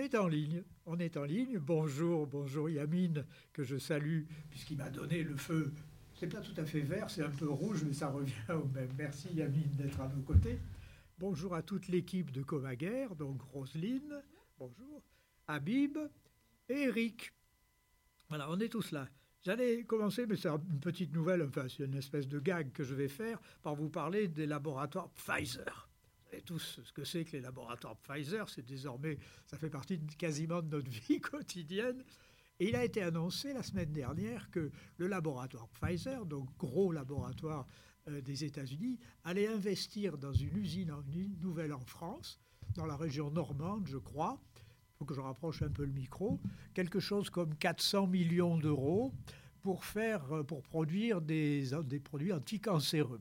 est en ligne. On est en ligne. Bonjour, bonjour Yamine, que je salue, puisqu'il m'a donné le feu. C'est pas tout à fait vert, c'est un peu rouge, mais ça revient au même. Merci Yamine d'être à nos côtés. Bonjour à toute l'équipe de Comaguerre, donc Roselyne, bonjour, Habib et Eric. Voilà, on est tous là. J'allais commencer, mais c'est une petite nouvelle, enfin c'est une espèce de gag que je vais faire, par vous parler des laboratoires Pfizer. Vous savez tous ce que c'est que les laboratoires Pfizer, c'est désormais, ça fait partie quasiment de notre vie quotidienne. Et il a été annoncé la semaine dernière que le laboratoire Pfizer, donc gros laboratoire des États-Unis, allait investir dans une usine nouvelle en France, dans la région normande, je crois. Il faut que je rapproche un peu le micro. Quelque chose comme 400 millions d'euros pour produire des produits anticancéreux.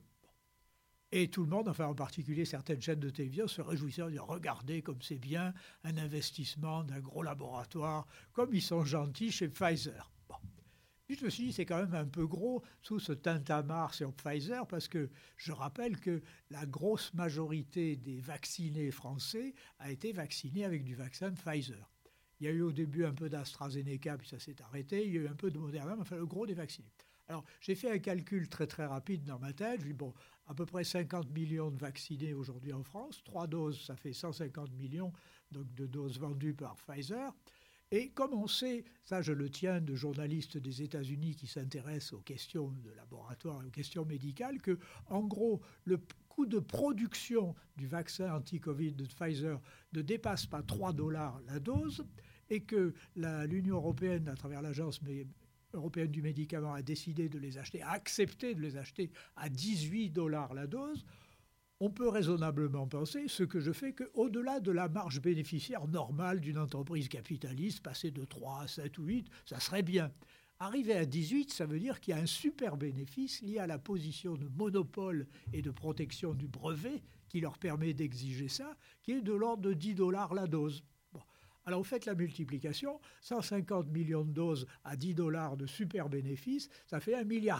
Et tout le monde, enfin en particulier certaines chaînes de télévision, se réjouissaient de dire regardez comme c'est bien un investissement d'un gros laboratoire, comme ils sont gentils chez Pfizer. Bon. Puis je me suis dit c'est quand même un peu gros sous ce tintamarre sur Pfizer parce que je rappelle que la grosse majorité des vaccinés français a été vaccinée avec du vaccin Pfizer. Il y a eu au début un peu d'AstraZeneca, puis ça s'est arrêté. Il y a eu un peu de Moderna, mais enfin le gros des vaccinés. Alors, j'ai fait un calcul très très rapide dans ma tête. Je dis, bon, à peu près 50 millions de vaccinés aujourd'hui en France. 3 doses, ça fait 150 millions donc, de doses vendues par Pfizer. Et comme on sait, ça je le tiens de journalistes des États-Unis qui s'intéressent aux questions de laboratoire et aux questions médicales, que en gros, le coût de production du vaccin anti-Covid de Pfizer ne dépasse pas 3 dollars la dose et que l'Union européenne, à travers l'agence européenne du médicament, a décidé de les acheter, a accepté de les acheter à 18 dollars la dose, on peut raisonnablement penser, ce que je fais, qu'au-delà de la marge bénéficiaire normale d'une entreprise capitaliste, passer de 3 à 7 ou 8, ça serait bien. Arriver à 18, ça veut dire qu'il y a un super bénéfice lié à la position de monopole et de protection du brevet qui leur permet d'exiger ça, qui est de l'ordre de 10 dollars la dose. Bon. Alors, vous faites la multiplication, 150 millions de doses à 10 dollars de super bénéfice, ça fait 1,5 milliard.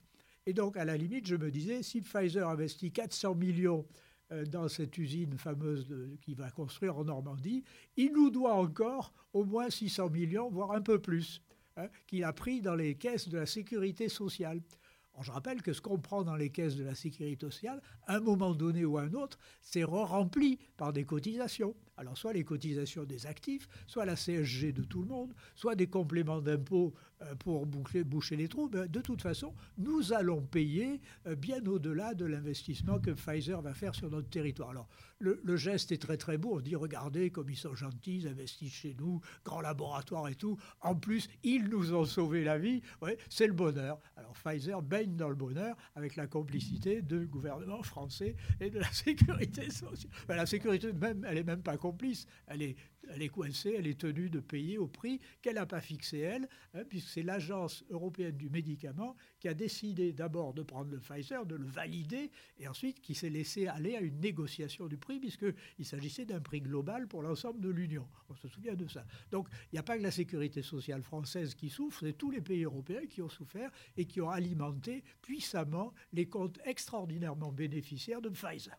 Et donc, à la limite, je me disais, si Pfizer investit 400 millions dans cette usine fameuse qu'il va construire en Normandie, il nous doit encore au moins 600 millions, voire un peu plus, qu'il a pris dans les caisses de la sécurité sociale. Alors, je rappelle que ce qu'on prend dans les caisses de la sécurité sociale, à un moment donné ou à un autre, c'est rempli par des cotisations. Alors, soit les cotisations des actifs, soit la CSG de tout le monde, soit des compléments d'impôts pour boucher les trous. Mais de toute façon, nous allons payer bien au-delà de l'investissement que Pfizer va faire sur notre territoire. Alors, le geste est très très beau. On se dit, regardez comme ils sont gentils, ils investissent chez nous, grand laboratoire et tout. En plus, ils nous ont sauvé la vie. Ouais, c'est le bonheur. Alors, Pfizer baigne dans le bonheur avec la complicité du gouvernement français et de la sécurité sociale. Ben, la sécurité, même, elle n'est même pas complice. Elle est coincée, elle est tenue de payer au prix qu'elle n'a pas fixé elle, puisque c'est l'Agence européenne du médicament qui a décidé d'abord de prendre le Pfizer, de le valider, et ensuite qui s'est laissé aller à une négociation du prix, puisqu'il s'agissait d'un prix global pour l'ensemble de l'Union. On se souvient de ça. Donc, il n'y a pas que la sécurité sociale française qui souffre, c'est tous les pays européens qui ont souffert et qui ont alimenté puissamment les comptes extraordinairement bénéficiaires de Pfizer.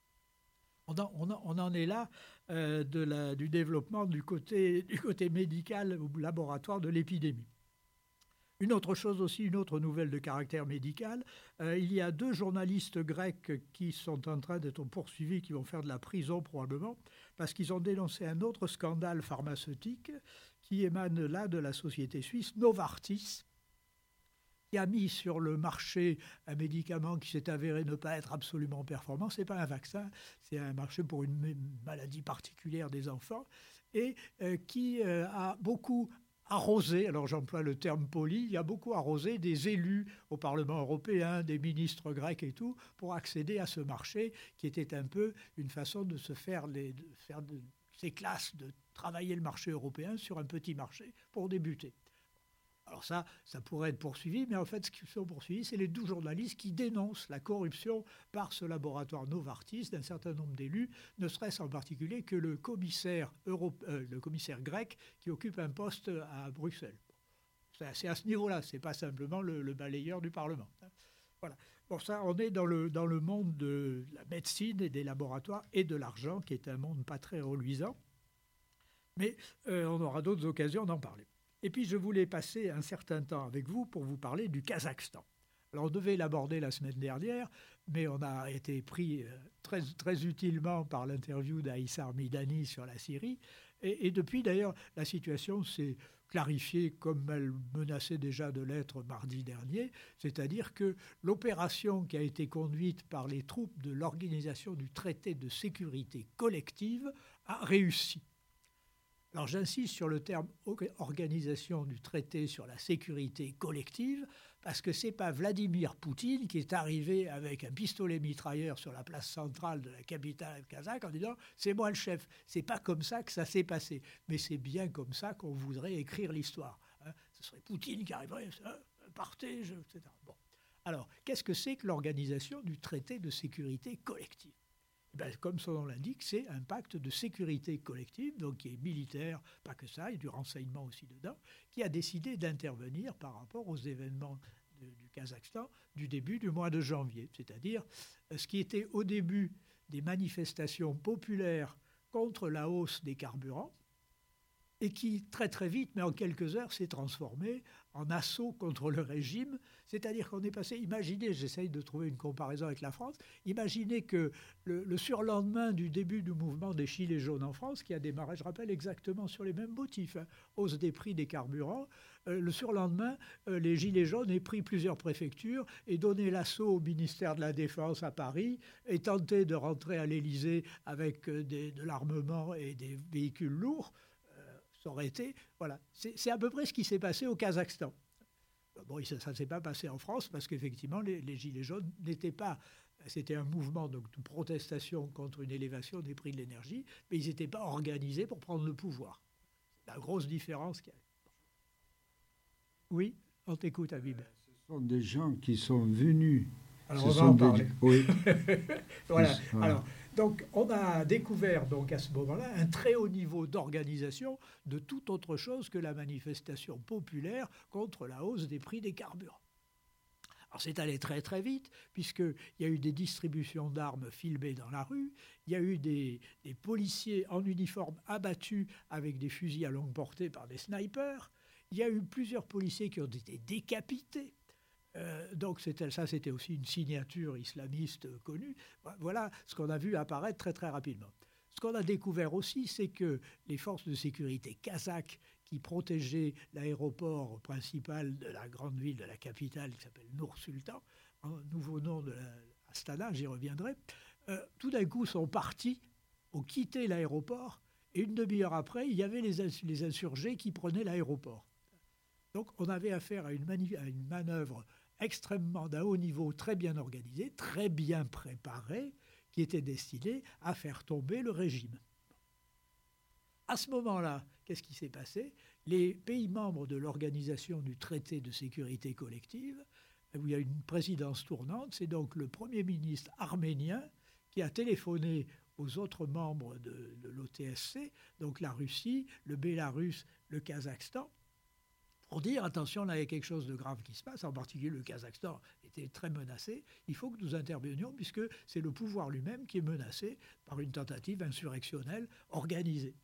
On en est là du développement du côté médical au laboratoire de l'épidémie. Une autre chose aussi, une autre nouvelle de caractère médical, il y a 2 journalistes grecs qui sont en train d'être poursuivis, qui vont faire de la prison probablement, parce qu'ils ont dénoncé un autre scandale pharmaceutique qui émane là de la société suisse Novartis, qui a mis sur le marché un médicament qui s'est avéré ne pas être absolument performant. Ce n'est pas un vaccin, c'est un marché pour une maladie particulière des enfants, et qui a beaucoup arrosé, alors j'emploie le terme poli, il a beaucoup arrosé des élus au Parlement européen, des ministres grecs et tout, pour accéder à ce marché qui était un peu une façon de se faire ces classes, de travailler le marché européen sur un petit marché pour débuter. Alors ça pourrait être poursuivi, mais en fait, ce qui sont poursuivis, c'est les 12 journalistes qui dénoncent la corruption par ce laboratoire Novartis d'un certain nombre d'élus, ne serait-ce en particulier que le commissaire grec qui occupe un poste à Bruxelles. C'est à ce niveau-là, c'est pas simplement le balayeur du Parlement. Voilà. Pour ça, on est dans le monde de la médecine et des laboratoires et de l'argent, qui est un monde pas très reluisant. Mais on aura d'autres occasions d'en parler. Et puis je voulais passer un certain temps avec vous pour vous parler du Kazakhstan. Alors on devait l'aborder la semaine dernière, mais on a été pris très, très utilement par l'interview d'Aïssar Midani sur la Syrie. Et depuis d'ailleurs, la situation s'est clarifiée comme elle menaçait déjà de l'être mardi dernier, c'est-à-dire que l'opération qui a été conduite par les troupes de l'Organisation du traité de sécurité collective a réussi. Alors j'insiste sur le terme organisation du traité sur la sécurité collective parce que ce n'est pas Vladimir Poutine qui est arrivé avec un pistolet mitrailleur sur la place centrale de la capitale kazakh en disant « c'est moi le chef ». Ce n'est pas comme ça que ça s'est passé, mais c'est bien comme ça qu'on voudrait écrire l'histoire. Ce serait Poutine qui arriverait « partez », etc. Bon. Alors, qu'est-ce que c'est que l'organisation du traité de sécurité collective ? Comme son nom l'indique, c'est un pacte de sécurité collective, donc qui est militaire, pas que ça, il y a du renseignement aussi dedans, qui a décidé d'intervenir par rapport aux événements du Kazakhstan du début du mois de janvier. C'est-à-dire ce qui était au début des manifestations populaires contre la hausse des carburants, et qui, très très vite, mais en quelques heures, s'est transformé en assaut contre le régime. C'est-à-dire qu'on est passé, imaginez, j'essaye de trouver une comparaison avec la France, imaginez que le surlendemain du début du mouvement des Gilets jaunes en France, qui a démarré, je rappelle, exactement sur les mêmes motifs, hausse des prix des carburants, le surlendemain, les Gilets jaunes aient pris plusieurs préfectures et donné l'assaut au ministère de la Défense à Paris et tenté de rentrer à l'Élysée avec de l'armement et des véhicules lourds. Ça aurait été, voilà, c'est à peu près ce qui s'est passé au Kazakhstan. Bon, ça ne s'est pas passé en France parce qu'effectivement, les Gilets jaunes n'étaient pas... C'était un mouvement donc, de protestation contre une élévation des prix de l'énergie, mais ils n'étaient pas organisés pour prendre le pouvoir. C'est la grosse différence qu'il y a. Oui, on t'écoute, Habib. Ce sont des gens qui sont venus. Alors, on va en parler. Oui. Voilà. Alors, donc, on a découvert donc, à ce moment-là un très haut niveau d'organisation de toute autre chose que la manifestation populaire contre la hausse des prix des carburants. Alors, c'est allé très très vite, puisqu'il y a eu des distributions d'armes filmées dans la rue, il y a eu des policiers en uniforme abattus avec des fusils à longue portée par des snipers, il y a eu plusieurs policiers qui ont été décapités. Donc c'était aussi une signature islamiste connue. Voilà ce qu'on a vu apparaître très très rapidement. Ce qu'on a découvert aussi, c'est que les forces de sécurité kazakhes qui protégeaient l'aéroport principal de la grande ville, de la capitale, qui s'appelle Nur-Sultan, un nouveau nom de Astana, j'y reviendrai, tout d'un coup sont partis, ont quitté l'aéroport, et une demi-heure après, il y avait les insurgés qui prenaient l'aéroport. Donc on avait affaire à une manœuvre extrêmement d'un haut niveau, très bien organisée, très bien préparée, qui était destinée à faire tomber le régime. À ce moment-là, qu'est-ce qui s'est passé ? Les pays membres de l'Organisation du traité de sécurité collective, où il y a une présidence tournante, c'est donc le Premier ministre arménien qui a téléphoné aux autres membres de l'OTSC, donc la Russie, le Bélarus, le Kazakhstan, pour dire, attention, là, il y a quelque chose de grave qui se passe, en particulier le Kazakhstan était très menacé, il faut que nous intervenions, puisque c'est le pouvoir lui-même qui est menacé par une tentative insurrectionnelle organisée.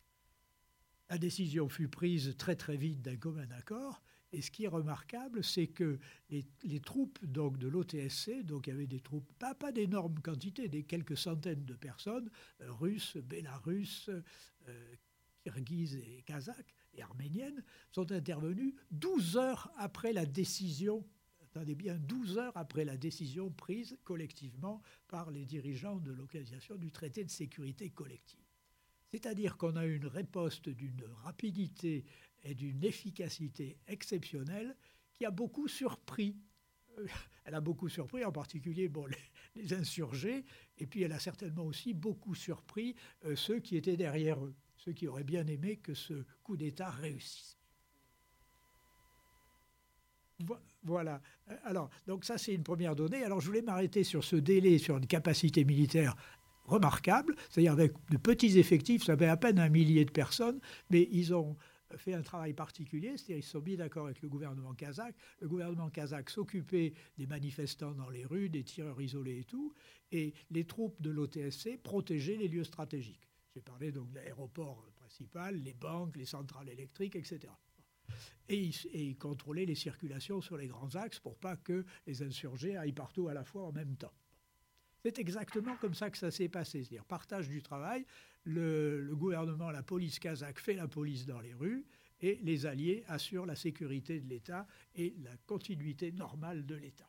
La décision fut prise très très vite d'un commun accord, et ce qui est remarquable, c'est que les troupes donc, de l'OTSC, donc il y avait des troupes, pas d'énormes quantités, des quelques centaines de personnes, russes, bélarusses, kirghizes et kazakhs, et arméniennes, sont intervenues 12 heures après la décision, attendez bien, 12 heures après la décision prise collectivement par les dirigeants de l'Organisation du traité de sécurité collective. C'est-à-dire qu'on a eu une riposte d'une rapidité et d'une efficacité exceptionnelle qui a beaucoup surpris. Elle a beaucoup surpris, en particulier les insurgés, et puis elle a certainement aussi beaucoup surpris ceux qui étaient derrière eux, ceux qui auraient bien aimé que ce coup d'État réussisse. Voilà. Alors, donc ça, c'est une première donnée. Alors, je voulais m'arrêter sur ce délai, sur une capacité militaire remarquable, c'est-à-dire avec de petits effectifs, ça fait à peine 1 millier de personnes, mais ils ont fait un travail particulier, c'est-à-dire ils se sont mis d'accord avec le gouvernement kazakh. Le gouvernement kazakh s'occupait des manifestants dans les rues, des tireurs isolés et tout, et les troupes de l'OTSC protégeaient les lieux stratégiques. J'ai parlé donc de l'aéroport principales, les banques, les centrales électriques, etc. Et il contrôlait les circulations sur les grands axes pour pas que les insurgés aillent partout à la fois en même temps. C'est exactement comme ça que ça s'est passé, c'est-à-dire partage du travail, le gouvernement, la police kazakh fait la police dans les rues, et les alliés assurent la sécurité de l'État et la continuité normale de l'État.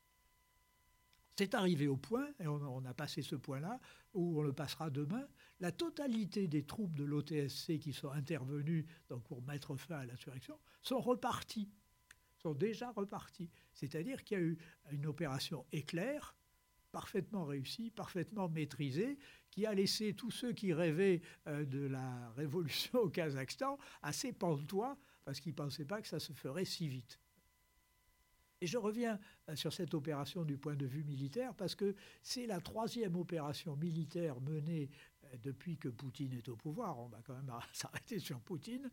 C'est arrivé au point, et on a passé ce point-là, où on le passera demain, la totalité des troupes de l'OTSC qui sont intervenues donc pour mettre fin à l'insurrection sont reparties, sont déjà reparties. C'est-à-dire qu'il y a eu une opération éclair, parfaitement réussie, parfaitement maîtrisée, qui a laissé tous ceux qui rêvaient de la révolution au Kazakhstan assez pantois, parce qu'ils ne pensaient pas que ça se ferait si vite. Et je reviens sur cette opération du point de vue militaire, parce que c'est la 3e opération militaire menée depuis que Poutine est au pouvoir. On va quand même s'arrêter sur Poutine.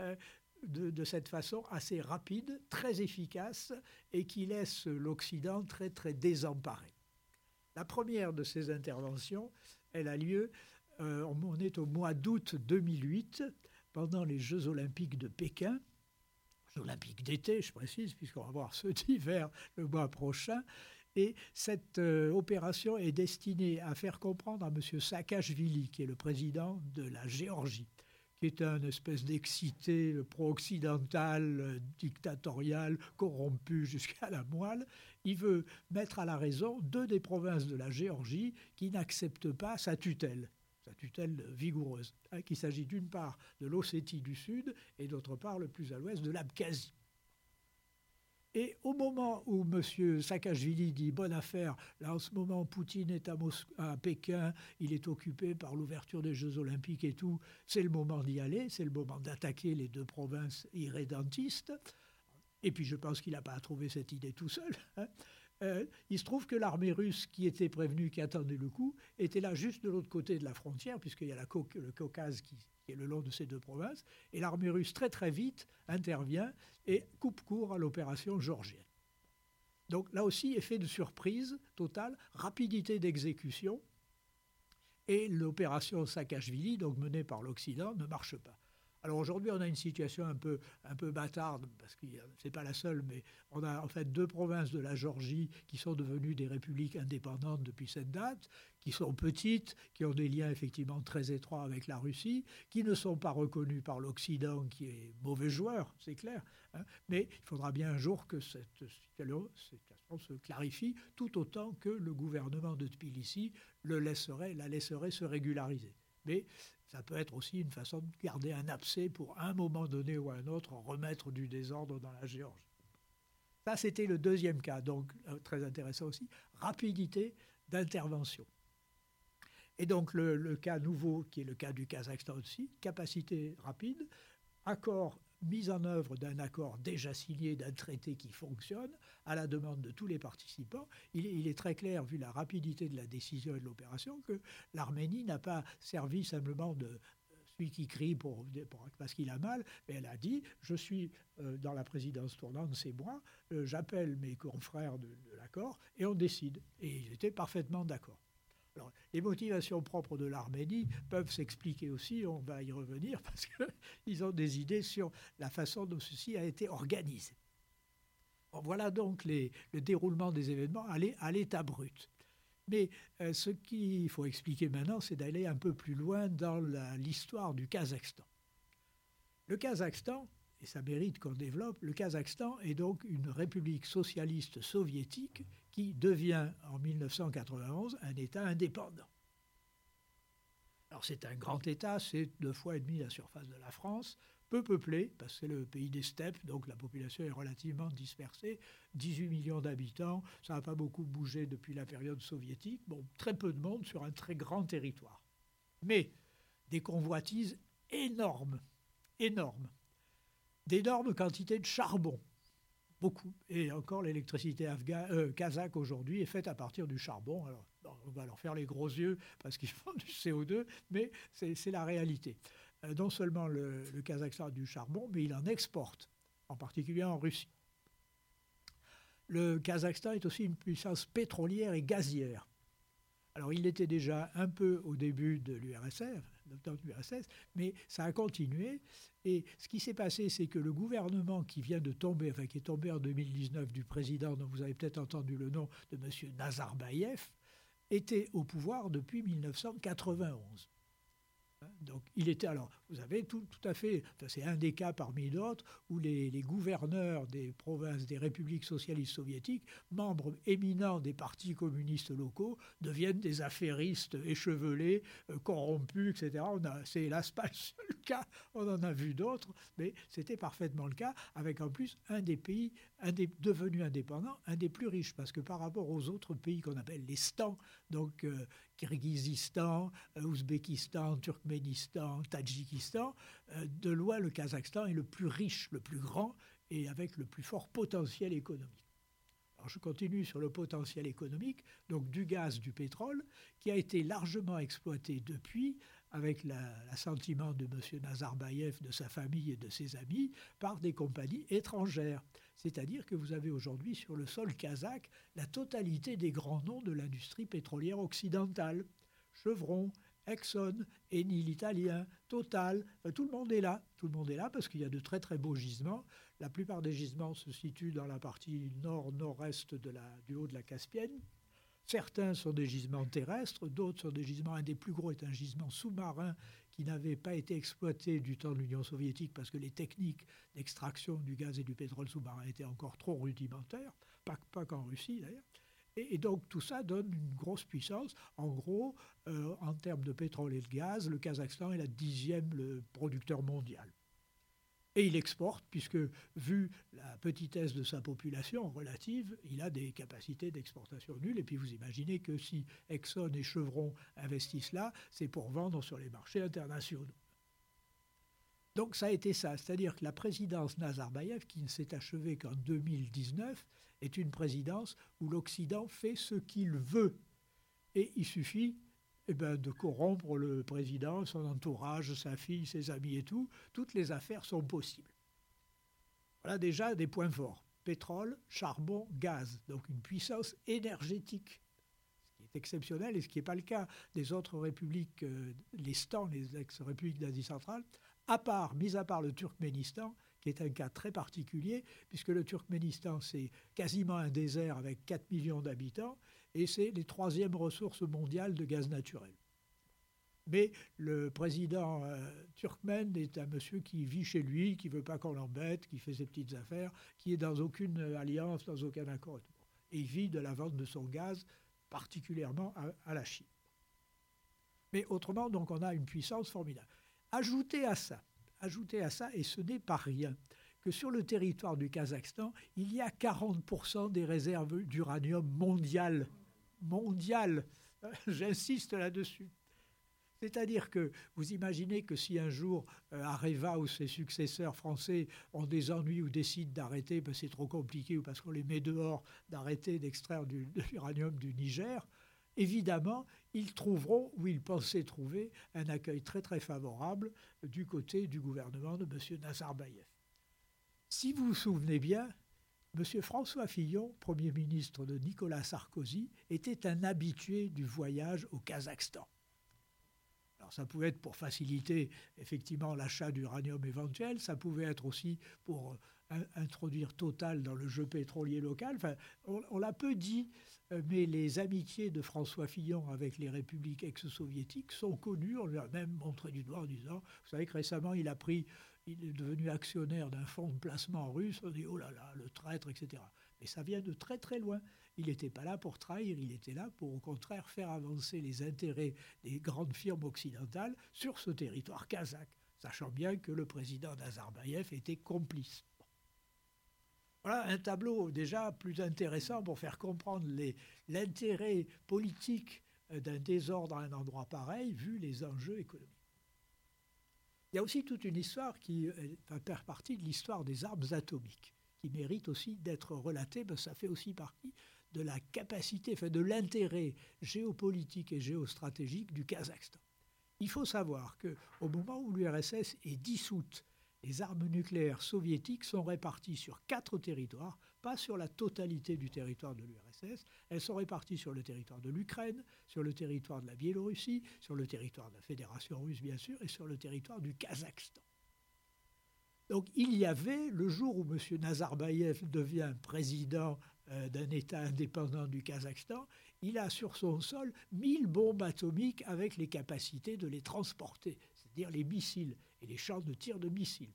De cette façon assez rapide, très efficace, et qui laisse l'Occident très, très désemparé. La première de ces interventions, elle a lieu, on est au mois d'août 2008, pendant les Jeux olympiques de Pékin, Jeux olympiques d'été, je précise, puisqu'on va voir ceux d'hiver le mois prochain. Et cette opération est destinée à faire comprendre à M. Saakashvili, qui est le président de la Géorgie, qui est un espèce d'excité pro-occidental, dictatorial, corrompu jusqu'à la moelle. Il veut mettre à la raison 2 des provinces de la Géorgie qui n'acceptent pas sa tutelle vigoureuse, qu'il s'agit d'une part de l'Ossétie du Sud et d'autre part, le plus à l'ouest, de l'Abkhazie. Et au moment où M. Saakashvili dit « bonne affaire », là en ce moment Poutine est à Pékin, il est occupé par l'ouverture des Jeux olympiques et tout, c'est le moment d'y aller, c'est le moment d'attaquer les 2 provinces irrédentistes. Et puis je pense qu'il n'a pas à trouver cette idée tout seul. Il se trouve que l'armée russe qui était prévenue, qui attendait le coup, était là juste de l'autre côté de la frontière, puisqu'il y a le Caucase qui est le long de ces 2 provinces, et l'armée russe très très vite intervient et coupe court à l'opération géorgienne. Donc là aussi, effet de surprise totale, rapidité d'exécution, et l'opération Saakashvili, donc menée par l'Occident, ne marche pas. Alors aujourd'hui, on a une situation un peu bâtarde, parce que ce n'est pas la seule, mais on a en fait 2 provinces de la Géorgie qui sont devenues des républiques indépendantes depuis cette date, qui sont petites, qui ont des liens effectivement très étroits avec la Russie, qui ne sont pas reconnues par l'Occident, qui est mauvais joueur, c'est clair, hein, mais il faudra bien un jour que cette situation se clarifie, tout autant que le gouvernement de Tbilissi la laisserait se régulariser. Mais ça peut être aussi une façon de garder un abcès pour, à un moment donné ou à un autre, remettre du désordre dans la Géorgie. Ça, c'était le 2e cas, donc très intéressant aussi, rapidité d'intervention. Et donc le cas nouveau, qui est le cas du Kazakhstan aussi, capacité rapide, mise en œuvre d'un accord déjà signé, d'un traité qui fonctionne, à la demande de tous les participants. Il est très clair, vu la rapidité de la décision et de l'opération, que l'Arménie n'a pas servi simplement de celui qui crie parce qu'il a mal, mais elle a dit « je suis dans la présidence tournante, c'est moi, j'appelle mes confrères de l'accord et on décide ». Et ils étaient parfaitement d'accord. Alors, les motivations propres de l'Arménie peuvent s'expliquer aussi, on va y revenir, parce qu'ils ont des idées sur la façon dont ceci a été organisé. Bon, voilà donc le déroulement des événements à l'état brut. Mais ce qu'il faut expliquer maintenant, c'est d'aller un peu plus loin dans l'histoire du Kazakhstan. Le Kazakhstan, et ça mérite qu'on développe, le Kazakhstan est donc une république socialiste soviétique qui devient en 1991 un État indépendant. Alors c'est un grand État, c'est 2,5 fois la surface de la France, peu peuplé, parce que c'est le pays des steppes, donc la population est relativement dispersée, 18 millions d'habitants, ça n'a pas beaucoup bougé depuis la période soviétique, bon, très peu de monde sur un très grand territoire. Mais des convoitises énormes, d'énormes quantités de charbon, beaucoup. Et encore, l'électricité kazakh aujourd'hui est faite à partir du charbon. Alors, on va leur faire les gros yeux parce qu'ils font du CO2, mais c'est la réalité. Non seulement le Kazakhstan a du charbon, mais il en exporte, en particulier en Russie. Le Kazakhstan est aussi une puissance pétrolière et gazière. Alors, il l'était déjà un peu au début de l'URSS, le temps de l'URSS, mais ça a continué. Et ce qui s'est passé, c'est que le gouvernement qui vient de tomber, qui est tombé en 2019 du président, dont vous avez peut-être entendu le nom, de M. Nazarbayev, était au pouvoir depuis 1991. Donc, il était, alors, vous avez tout à fait, c'est un des cas parmi d'autres, où les gouverneurs des provinces, des républiques socialistes soviétiques, membres éminents des partis communistes locaux, deviennent des affairistes échevelés, corrompus, etc. C'est hélas pas le seul cas, on en a vu d'autres, mais c'était parfaitement le cas, avec en plus un des pays, devenus indépendants, un des plus riches, parce que par rapport aux autres pays qu'on appelle les stans, donc Kirghizistan, Ouzbékistan, Turkménistan, Tadjikistan, de loin le Kazakhstan est le plus riche, le plus grand et avec le plus fort potentiel économique. Alors je continue sur le potentiel économique, donc du gaz, du pétrole, qui a été largement exploité depuis, avec l'assentiment de M. Nazarbayev, de sa famille et de ses amis, par des compagnies étrangères. C'est-à-dire que vous avez aujourd'hui sur le sol kazakh la totalité des grands noms de l'industrie pétrolière occidentale. Chevron, Exxon, Eni l'italien, Total, tout le monde est là. Tout le monde est là parce qu'il y a de très très beaux gisements. La plupart des gisements se situent dans la partie nord-nord-est du haut de la Caspienne. Certains sont des gisements terrestres, d'autres sont des gisements, un des plus gros est un gisement sous-marin qui n'avait pas été exploité du temps de l'Union soviétique parce que les techniques d'extraction du gaz et du pétrole sous-marin étaient encore trop rudimentaires, pas qu'en Russie d'ailleurs. Et donc tout ça donne une grosse puissance. En gros, en termes de pétrole et de gaz, le Kazakhstan est le 10e producteur mondial. Et il exporte, puisque, vu la petitesse de sa population relative, il a des capacités d'exportation nulles. Et puis vous imaginez que si Exxon et Chevron investissent là, c'est pour vendre sur les marchés internationaux. Donc ça a été ça, c'est-à-dire que la présidence Nazarbayev, qui ne s'est achevée qu'en 2019, est une présidence où l'Occident fait ce qu'il veut. Et il suffit de corrompre le président, son entourage, sa fille, ses amis et tout. Toutes les affaires sont possibles. Voilà déjà des points forts. Pétrole, charbon, gaz. Donc une puissance énergétique, ce qui est exceptionnel et ce qui n'est pas le cas des autres républiques, les stans, les ex-républiques d'Asie centrale, mis à part le Turkménistan, qui est un cas très particulier, puisque le Turkménistan, c'est quasiment un désert avec 4 millions d'habitants, et c'est les 3e ressources mondiales de gaz naturel. Mais le président turkmène est un monsieur qui vit chez lui, qui ne veut pas qu'on l'embête, qui fait ses petites affaires, qui est dans aucune alliance, dans aucun accord. Et il vit de la vente de son gaz, particulièrement à la Chine. Mais autrement, donc, on a une puissance formidable. Ajoutez à ça, et ce n'est pas rien, que sur le territoire du Kazakhstan, il y a 40% des réserves d'uranium mondiales. Mondiales, j'insiste là-dessus. C'est-à-dire que vous imaginez que si un jour Areva ou ses successeurs français ont des ennuis ou décident d'arrêter, c'est trop compliqué ou parce qu'on les met dehors, d'arrêter d'extraire de l'uranium du Niger, évidemment, ils trouveront, ou ils pensaient trouver, un accueil très très favorable du côté du gouvernement de M. Nazarbayev. Si vous vous souvenez bien, M. François Fillon, Premier ministre de Nicolas Sarkozy, était un habitué du voyage au Kazakhstan. Alors ça pouvait être pour faciliter effectivement l'achat d'uranium éventuel, ça pouvait être aussi pour introduire Total dans le jeu pétrolier local. Enfin, on l'a peu dit, mais les amitiés de François Fillon avec les républiques ex-soviétiques sont connues. On lui a même montré du doigt en disant, vous savez que récemment il est devenu actionnaire d'un fonds de placement russe, on dit oh là là, le traître, etc. Mais ça vient de très très loin. Il n'était pas là pour trahir, il était là pour au contraire faire avancer les intérêts des grandes firmes occidentales sur ce territoire kazakh, sachant bien que le président Nazarbayev était complice. Voilà un tableau déjà plus intéressant pour faire comprendre l'intérêt politique d'un désordre à un endroit pareil, vu les enjeux économiques. Il y a aussi toute une histoire qui va faire partie de l'histoire des armes atomiques, qui mérite aussi d'être relatée, parce que ça fait aussi partie de la capacité, de l'intérêt géopolitique et géostratégique du Kazakhstan. Il faut savoir qu'au moment où l'URSS est dissoute les armes nucléaires soviétiques sont réparties sur 4 territoires, pas sur la totalité du territoire de l'URSS. Elles sont réparties sur le territoire de l'Ukraine, sur le territoire de la Biélorussie, sur le territoire de la Fédération russe, bien sûr, et sur le territoire du Kazakhstan. Donc il y avait, le jour où M. Nazarbayev devient président d'un État indépendant du Kazakhstan, il a sur son sol 1000 bombes atomiques avec les capacités de les transporter, c'est-à-dire les missiles et les champs de tir de missiles.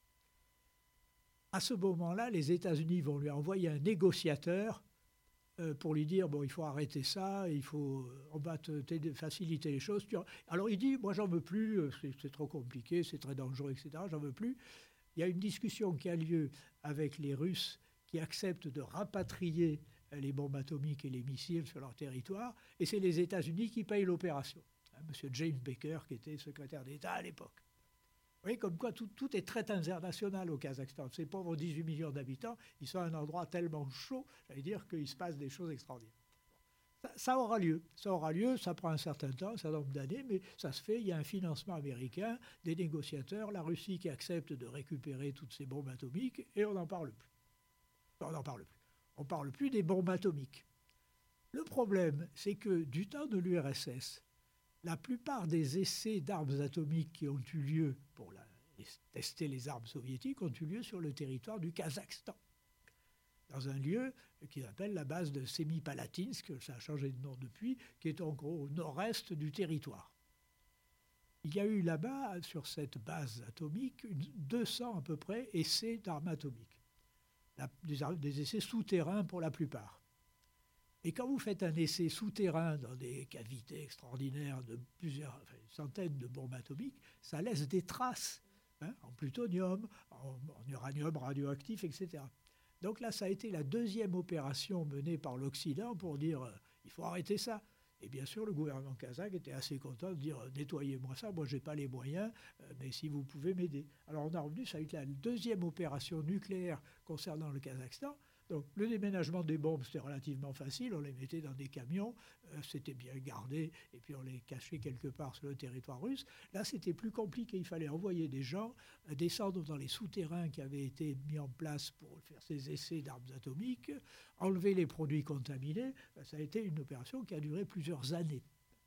À ce moment-là, les États-Unis vont lui envoyer un négociateur pour lui dire, bon, il faut arrêter ça, il faut faciliter les choses. Alors il dit, moi j'en veux plus, c'est trop compliqué, c'est très dangereux, etc., j'en veux plus. Il y a une discussion qui a lieu avec les Russes qui acceptent de rapatrier les bombes atomiques et les missiles sur leur territoire, et c'est les États-Unis qui payent l'opération. M. James Baker, qui était secrétaire d'État à l'époque. Vous voyez, comme quoi tout est très international au Kazakhstan. Ces pauvres 18 millions d'habitants, ils sont à un endroit tellement chaud, j'allais dire qu'il se passe des choses extraordinaires. Ça aura lieu, ça prend un certain temps, un certain nombre d'années, mais ça se fait, il y a un financement américain, des négociateurs, la Russie qui accepte de récupérer toutes ces bombes atomiques, et on n'en parle plus. On n'en parle plus. On ne parle plus des bombes atomiques. Le problème, c'est que du temps de l'URSS, la plupart des essais d'armes atomiques qui ont eu lieu pour tester les armes soviétiques ont eu lieu sur le territoire du Kazakhstan, dans un lieu qu'ils appellent la base de Semipalatinsk, ça a changé de nom depuis, qui est en gros au nord-est du territoire. Il y a eu là-bas, sur cette base atomique, 200 à peu près essais d'armes atomiques, des essais souterrains pour la plupart. Et quand vous faites un essai souterrain dans des cavités extraordinaires de plusieurs centaines de bombes atomiques, ça laisse des traces en plutonium, en uranium radioactif, etc. Donc là, ça a été la deuxième opération menée par l'Occident pour dire il faut arrêter ça. Et bien sûr, le gouvernement kazakh était assez content de dire nettoyez-moi ça, moi je n'ai pas les moyens, mais si vous pouvez m'aider. Alors on a revenu, ça a été la deuxième opération nucléaire concernant le Kazakhstan. Donc le déménagement des bombes, c'était relativement facile, on les mettait dans des camions, c'était bien gardé, et puis on les cachait quelque part sur le territoire russe. Là, c'était plus compliqué, il fallait envoyer des gens, descendre dans les souterrains qui avaient été mis en place pour faire ces essais d'armes atomiques, enlever les produits contaminés. Ça a été une opération qui a duré plusieurs années,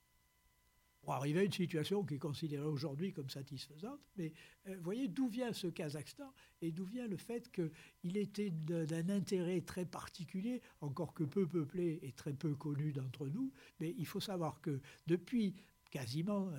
pour arriver à une situation qui est considérée aujourd'hui comme satisfaisante. Mais vous voyez d'où vient ce Kazakhstan et d'où vient le fait qu'il était d'un intérêt très particulier, encore que peu peuplé et très peu connu d'entre nous. Mais il faut savoir que depuis quasiment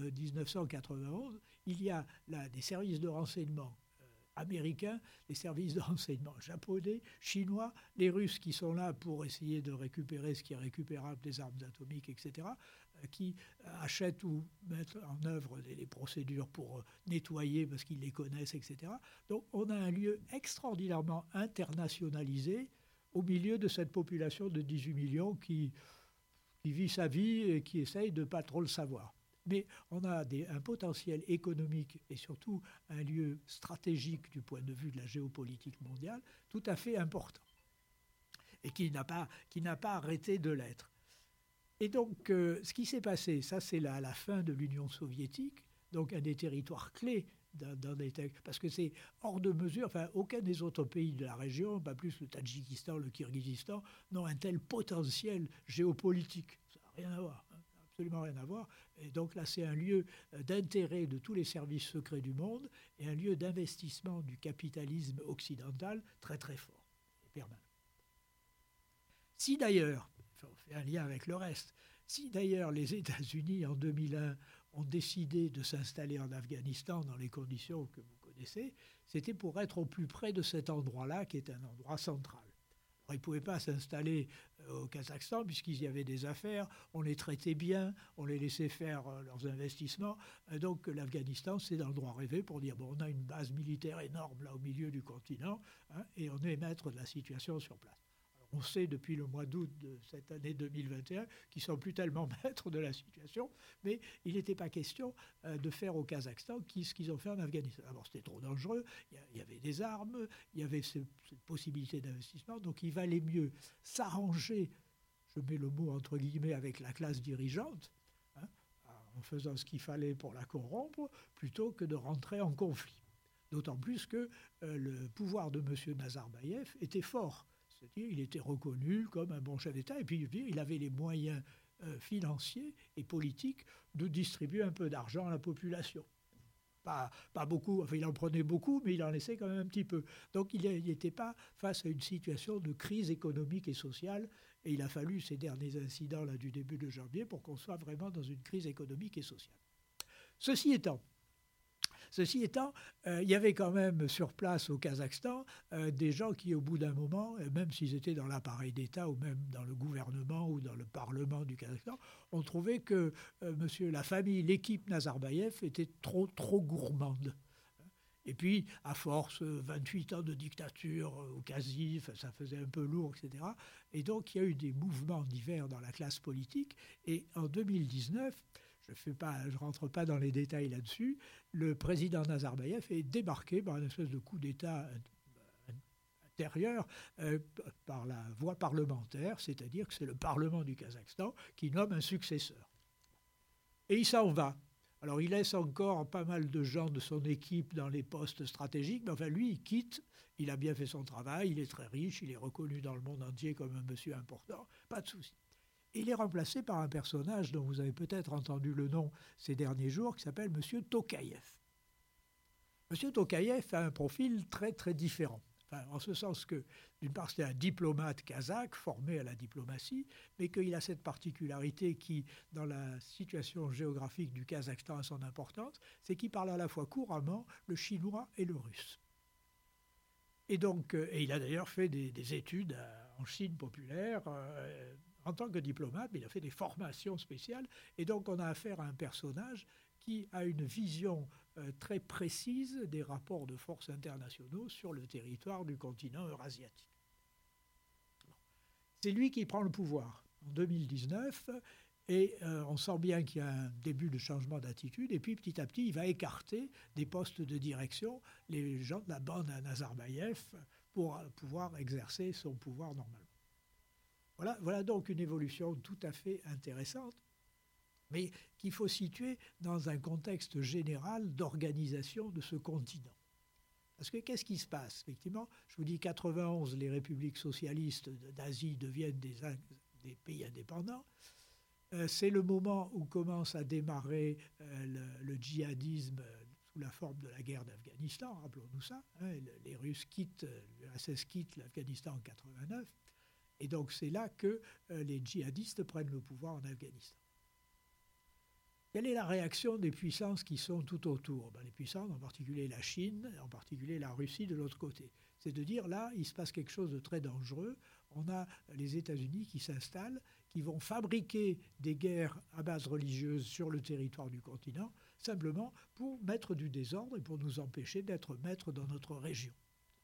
1991, il y a là des services de renseignement américains, les services de renseignement japonais, chinois, les Russes qui sont là pour essayer de récupérer ce qui est récupérable des armes atomiques, etc., qui achètent ou mettent en œuvre les procédures pour nettoyer parce qu'ils les connaissent, etc. Donc on a un lieu extraordinairement internationalisé au milieu de cette population de 18 millions qui vit sa vie et qui essaye de ne pas trop le savoir. Mais on a un potentiel économique et surtout un lieu stratégique du point de vue de la géopolitique mondiale tout à fait important et qui n'a pas arrêté de l'être. Et donc, ce qui s'est passé, ça c'est la fin de l'Union soviétique, donc un des territoires clés parce que c'est hors de mesure, aucun des autres pays de la région, pas plus le Tadjikistan, le Kirghizistan, n'ont un tel potentiel géopolitique. Ça n'a rien à voir. Absolument rien à voir. Et donc là, c'est un lieu d'intérêt de tous les services secrets du monde et un lieu d'investissement du capitalisme occidental très très fort et permanent. Si d'ailleurs, on fait un lien avec le reste, si d'ailleurs les États-Unis en 2001 ont décidé de s'installer en Afghanistan dans les conditions que vous connaissez, c'était pour être au plus près de cet endroit-là qui est un endroit central. Alors, ils ne pouvaient pas s'installer au Kazakhstan puisqu'ils y avaient des affaires, on les traitait bien, on les laissait faire leurs investissements. Donc l'Afghanistan, c'est l'endroit rêvé pour dire, bon, on a une base militaire énorme là au milieu du continent et on est maître de la situation sur place. On sait depuis le mois d'août de cette année 2021 qu'ils ne sont plus tellement maîtres de la situation, mais il n'était pas question de faire au Kazakhstan ce qu'ils ont fait en Afghanistan. D'abord, c'était trop dangereux, il y avait des armes, il y avait cette possibilité d'investissement, donc il valait mieux s'arranger, je mets le mot entre guillemets, avec la classe dirigeante, en faisant ce qu'il fallait pour la corrompre, plutôt que de rentrer en conflit. D'autant plus que le pouvoir de M. Nazarbayev était fort. C'est-à-dire il était reconnu comme un bon chef d'État et puis il avait les moyens financiers et politiques de distribuer un peu d'argent à la population. Pas beaucoup, enfin il en prenait beaucoup, mais il en laissait quand même un petit peu. Donc il n'était pas face à une situation de crise économique et sociale, et il a fallu ces derniers incidents là, du début de janvier pour qu'on soit vraiment dans une crise économique et sociale. Ceci étant, il y avait quand même sur place au Kazakhstan des gens qui, au bout d'un moment, même s'ils étaient dans l'appareil d'État ou même dans le gouvernement ou dans le Parlement du Kazakhstan, ont trouvé que la famille, l'équipe Nazarbayev était trop gourmande. Et puis, à force, 28 ans de dictature au quasi, ça faisait un peu lourd, etc. Et donc, il y a eu des mouvements divers dans la classe politique. Et en 2019, je ne rentre pas dans les détails là-dessus, le président Nazarbayev est débarqué par une espèce de coup d'État intérieur par la voie parlementaire, c'est-à-dire que c'est le Parlement du Kazakhstan qui nomme un successeur. Et il s'en va. Alors il laisse encore pas mal de gens de son équipe dans les postes stratégiques, mais enfin lui, il quitte, il a bien fait son travail, il est très riche, il est reconnu dans le monde entier comme un monsieur important, pas de souci. Et il est remplacé par un personnage dont vous avez peut-être entendu le nom ces derniers jours, qui s'appelle M. Tokayev. M. Tokayev a un profil très très différent. Enfin, en ce sens que, d'une part, c'est un diplomate kazakh formé à la diplomatie, mais qu'il a cette particularité qui, dans la situation géographique du Kazakhstan, a son importance, c'est qu'il parle à la fois couramment le chinois et le russe. Et donc, et il a d'ailleurs fait des études en Chine populaire, en tant que diplomate, mais il a fait des formations spéciales. Et donc, on a affaire à un personnage qui a une vision très précise des rapports de force internationaux sur le territoire du continent eurasiatique. C'est lui qui prend le pouvoir en 2019, et on sent bien qu'il y a un début de changement d'attitude, et puis petit à petit, il va écarter des postes de direction les gens de la bande à Nazarbayev pour pouvoir exercer son pouvoir normalement. Voilà donc une évolution tout à fait intéressante, mais qu'il faut situer dans un contexte général d'organisation de ce continent. Parce que qu'est-ce qui se passe? Effectivement, je vous dis 91, les républiques socialistes d'Asie deviennent des pays indépendants. C'est le moment où commence à démarrer le djihadisme sous la forme de la guerre d'Afghanistan, rappelons-nous ça. Les Russes quittent, l'URSS quitte l'Afghanistan en 89. Et donc c'est là que les djihadistes prennent le pouvoir en Afghanistan. Quelle est la réaction des puissances qui sont tout autour? Les puissances, en particulier la Chine, en particulier la Russie de l'autre côté. C'est de dire, là, il se passe quelque chose de très dangereux. On a les États-Unis qui s'installent, qui vont fabriquer des guerres à base religieuse sur le territoire du continent, simplement pour mettre du désordre et pour nous empêcher d'être maîtres dans notre région.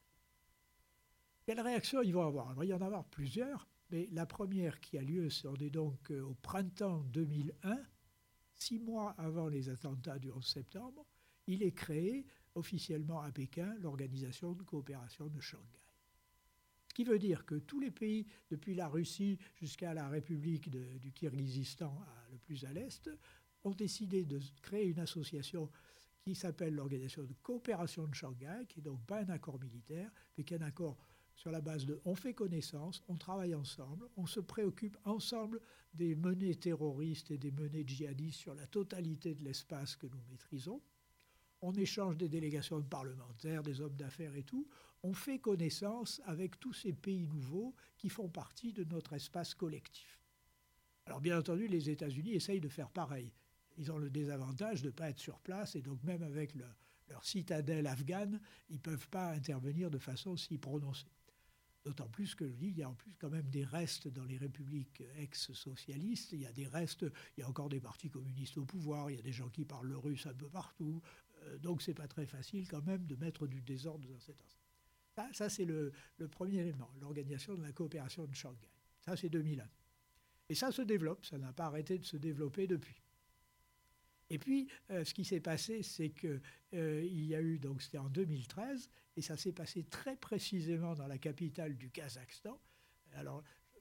Quelle réaction ils vont avoir? Alors, il va y en avoir plusieurs, mais la première qui a lieu, c'est donc au printemps 2001, 6 mois avant les attentats du 11 septembre, il est créé officiellement à Pékin l'Organisation de coopération de Shanghai. Ce qui veut dire que tous les pays, depuis la Russie jusqu'à la République du Kirghizistan le plus à l'est, ont décidé de créer une association qui s'appelle l'Organisation de coopération de Shanghai, qui n'est donc pas un accord militaire, mais qui est un accord sur la base de on fait connaissance, on travaille ensemble, on se préoccupe ensemble des menées terroristes et des menées djihadistes sur la totalité de l'espace que nous maîtrisons. On échange des délégations de parlementaires, des hommes d'affaires et tout. On fait connaissance avec tous ces pays nouveaux qui font partie de notre espace collectif. Alors bien entendu, les États-Unis essayent de faire pareil. Ils ont le désavantage de ne pas être sur place et donc même avec leur citadelle afghane, ils ne peuvent pas intervenir de façon si prononcée. D'autant plus que, je dis, il y a en plus quand même des restes dans les républiques ex-socialistes. Il y a des restes, il y a encore des partis communistes au pouvoir, il y a des gens qui parlent le russe un peu partout. Donc c'est pas très facile quand même de mettre du désordre dans cet ensemble. Ça c'est le premier élément, l'organisation de la coopération de Shanghai. Ça c'est 2001. Et ça se développe, ça n'a pas arrêté de se développer depuis. Et puis, ce qui s'est passé, c'est qu'il y a eu, donc c'était en 2013, et ça s'est passé très précisément dans la capitale du Kazakhstan. Alors,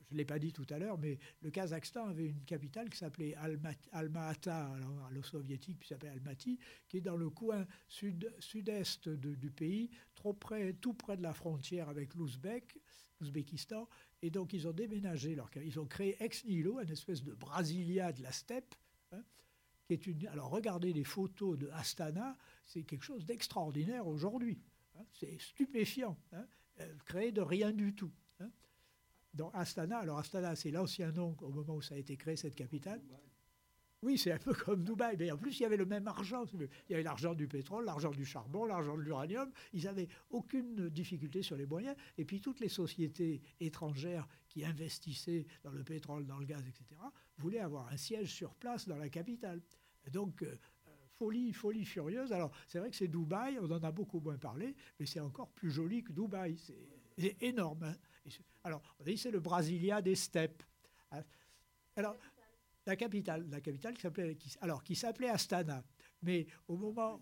je ne l'ai pas dit tout à l'heure, mais le Kazakhstan avait une capitale qui s'appelait Alma-Ata, alors le soviétique, puis s'appelait Almaty, qui est dans le coin sud-est du pays, tout près de la frontière avec l'Ouzbékistan. Et donc, ils ont déménagé, ils ont créé ex nihilo une espèce de Brasilia de la steppe, hein, qui est alors, regardez les photos de Astana, c'est quelque chose d'extraordinaire aujourd'hui. Hein, c'est stupéfiant, hein, créé de rien du tout. Hein. Donc, Astana, c'est l'ancien nom au moment où ça a été créé, cette capitale. Oui, c'est un peu comme Dubaï, mais en plus, il y avait le même argent. Il y avait l'argent du pétrole, l'argent du charbon, l'argent de l'uranium. Ils n'avaient aucune difficulté sur les moyens. Et puis, toutes les sociétés étrangères qui investissaient dans le pétrole, dans le gaz, etc., voulaient avoir un siège sur place dans la capitale. Et donc, folie furieuse. Alors, c'est vrai que c'est Dubaï, on en a beaucoup moins parlé, mais c'est encore plus joli que Dubaï. C'est énorme. Hein. Alors, on dit c'est le Brasilia des steppes. Alors, la capitale qui s'appelait Astana. Mais au moment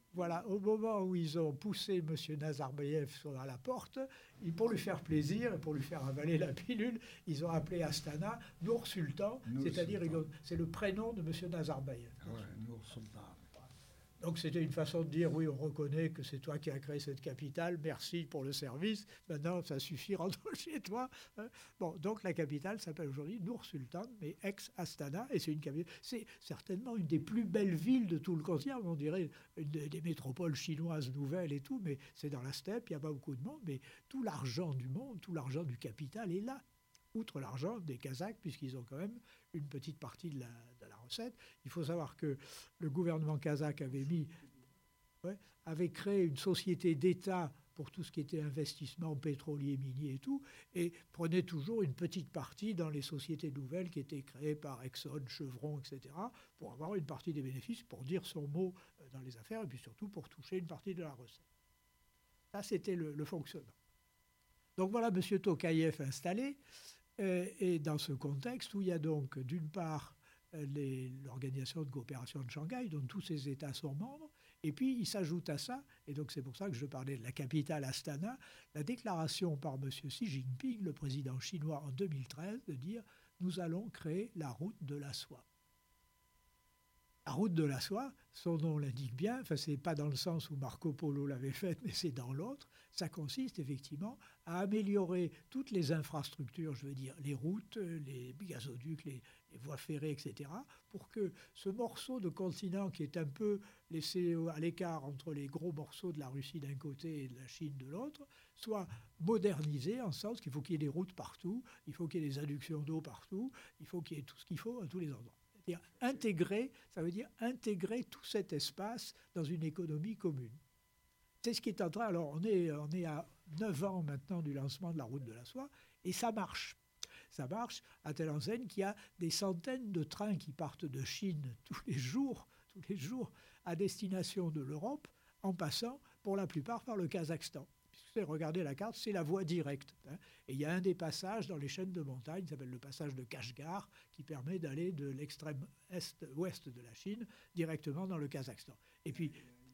où ils ont poussé M. Nazarbayev à la porte, pour lui faire plaisir et pour lui faire avaler la pilule, ils ont appelé Astana Nour Sultan, c'est-à-dire c'est le prénom de M. Nazarbayev. Ah ouais, Nour Sultan. Donc c'était une façon de dire, oui, on reconnaît que c'est toi qui as créé cette capitale, merci pour le service, maintenant ça suffit, rentre chez toi. Bon, donc la capitale s'appelle aujourd'hui Nour Sultan, mais ex-Astana, et c'est certainement une des plus belles villes de tout le continent, on dirait une des métropoles chinoises nouvelles et tout, mais c'est dans la steppe, il n'y a pas beaucoup de monde, mais tout l'argent du monde, tout l'argent du capital est là. Outre l'argent des Kazakhs, puisqu'ils ont quand même une petite partie de la recette. Il faut savoir que le gouvernement kazakh avait créé une société d'État pour tout ce qui était investissement pétrolier, minier et tout, et prenait toujours une petite partie dans les sociétés nouvelles qui étaient créées par Exxon, Chevron, etc., pour avoir une partie des bénéfices, pour dire son mot dans les affaires, et puis surtout pour toucher une partie de la recette. Ça, c'était le fonctionnement. Donc voilà M. Tokayev installé. Et dans ce contexte où il y a donc d'une part l'Organisation de coopération de Shanghai, dont tous ces États sont membres, et puis il s'ajoute à ça, et donc c'est pour ça que je parlais de la capitale Astana, la déclaration par M. Xi Jinping, le président chinois en 2013, de dire « nous allons créer la route de la soie ». La route de la soie, son nom l'indique bien, enfin c'est pas dans le sens où Marco Polo l'avait faite, mais c'est dans l'autre. Ça consiste effectivement à améliorer toutes les infrastructures, je veux dire les routes, les gazoducs, les voies ferrées, etc., pour que ce morceau de continent qui est un peu laissé à l'écart entre les gros morceaux de la Russie d'un côté et de la Chine de l'autre, soit modernisé en sens qu'il faut qu'il y ait des routes partout, il faut qu'il y ait des adductions d'eau partout, il faut qu'il y ait tout ce qu'il faut à tous les endroits. Intégrer, ça veut dire intégrer tout cet espace dans une économie commune. C'est ce qui est en train... Alors, on est à 9 ans maintenant du lancement de la route de la soie, et ça marche. Ça marche à telle enseigne qu'il y a des centaines de trains qui partent de Chine tous les jours à destination de l'Europe, en passant pour la plupart par le Kazakhstan. Regardez la carte, c'est la voie directe. Hein. Et il y a un des passages dans les chaînes de montagnes, qui s'appelle le passage de Kashgar, qui permet d'aller de l'extrême ouest de la Chine directement dans le Kazakhstan. Et puis...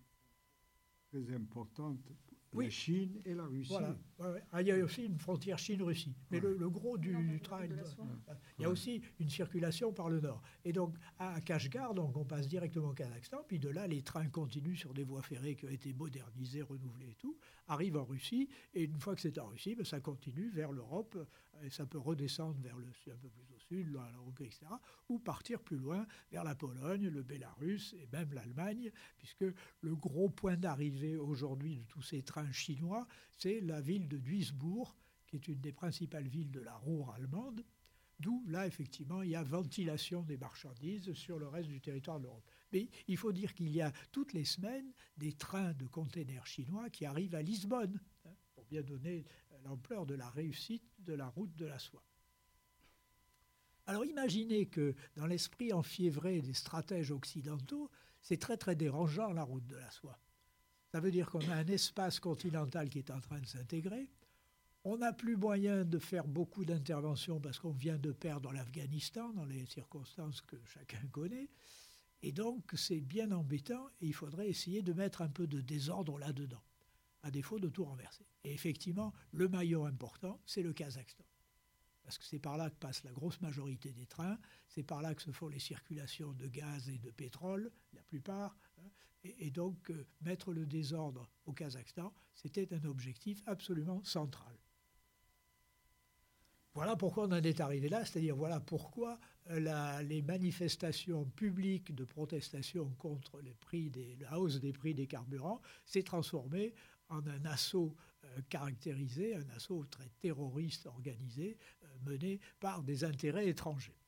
Très importante, la Chine et la Russie. Voilà. Ouais. Ah, il y a aussi une frontière Chine-Russie. Mais le gros du train... Il y a aussi une circulation par le nord. Et donc, à Kashgar, donc, on passe directement au Kazakhstan, puis de là, les trains continuent sur des voies ferrées qui ont été modernisées, renouvelées et tout, arrivent en Russie, et une fois que c'est en Russie, ça continue vers l'Europe, et ça peut redescendre vers un peu plus au sud, la Hongrie, etc., ou partir plus loin vers la Pologne, le Bélarus et même l'Allemagne, puisque le gros point d'arrivée aujourd'hui de tous ces trains chinois, c'est la ville de Duisbourg, qui est une des principales villes de la Ruhr allemande, d'où, là, effectivement, il y a ventilation des marchandises sur le reste du territoire de l'Europe. Mais il faut dire qu'il y a toutes les semaines des trains de containers chinois qui arrivent à Lisbonne, hein, pour bien donner l'ampleur de la réussite de la route de la soie. Alors imaginez que dans l'esprit enfiévré des stratèges occidentaux, c'est très très dérangeant la route de la soie. Ça veut dire qu'on a un espace continental qui est en train de s'intégrer. On n'a plus moyen de faire beaucoup d'interventions parce qu'on vient de perdre l'Afghanistan dans les circonstances que chacun connaît. Et donc, c'est bien embêtant et il faudrait essayer de mettre un peu de désordre là-dedans, à défaut de tout renverser. Et effectivement, le maillon important, c'est le Kazakhstan. parce que c'est par là que passe la grosse majorité des trains, c'est par là que se font les circulations de gaz et de pétrole, la plupart, hein, et donc mettre le désordre au Kazakhstan, c'était un objectif absolument central. Voilà pourquoi on en est arrivé là, c'est-à-dire voilà pourquoi les manifestations publiques de protestation contre la hausse des prix des carburants s'est transformée en un assaut caractérisé, un assaut très terroriste organisé, mené par des intérêts étrangers.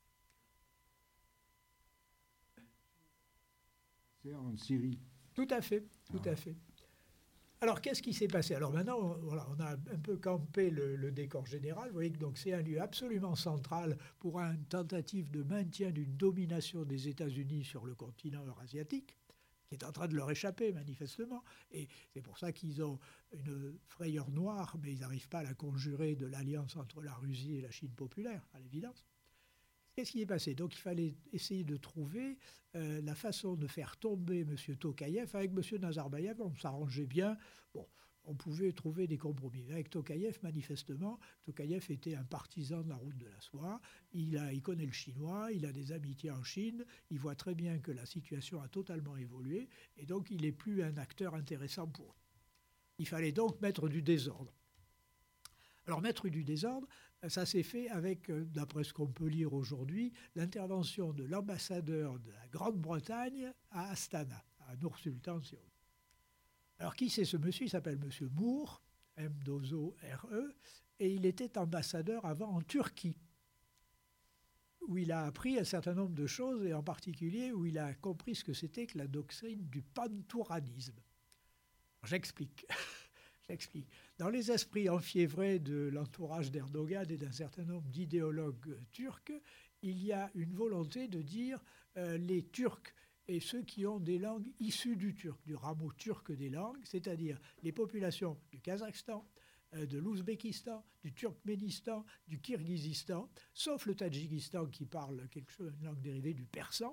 C'est en Syrie. Tout à fait, tout à fait. Alors, qu'est-ce qui s'est passé? Alors maintenant, voilà, on a un peu campé le décor général. Vous voyez que donc c'est un lieu absolument central pour une tentative de maintien d'une domination des États-Unis sur le continent eurasiatique, qui est en train de leur échapper manifestement. Et c'est pour ça qu'ils ont une frayeur noire, mais ils n'arrivent pas à la conjurer de l'alliance entre la Russie et la Chine populaire, à l'évidence. Qu'est-ce qui est passé? Donc il fallait essayer de trouver la façon de faire tomber M. Tokayev. Avec M. Nazarbayev, on s'arrangeait bien. Bon, on pouvait trouver des compromis. Avec Tokayev, manifestement, Tokayev était un partisan de la route de la soie. Il connaît le chinois, il a des amitiés en Chine. Il voit très bien que la situation a totalement évolué. Et donc il n'est plus un acteur intéressant pour eux. Il fallait donc mettre du désordre. Alors mettre du désordre, ça s'est fait avec, d'après ce qu'on peut lire aujourd'hui, l'intervention de l'ambassadeur de la Grande-Bretagne à Astana, à Nur-Sultan. Alors qui c'est ce monsieur? Il s'appelle monsieur Moore, M-R-E, et il était ambassadeur avant en Turquie, où il a appris un certain nombre de choses, et en particulier où il a compris ce que c'était que la doctrine du pantouranisme. J'explique. Dans les esprits enfiévrés de l'entourage d'Erdogan et d'un certain nombre d'idéologues turcs, il y a une volonté de dire les Turcs et ceux qui ont des langues issues du turc, du rameau turc des langues, c'est-à-dire les populations du Kazakhstan, de l'Ouzbékistan, du Turkménistan, du Kirghizistan, sauf le Tadjikistan qui parle une langue dérivée du persan.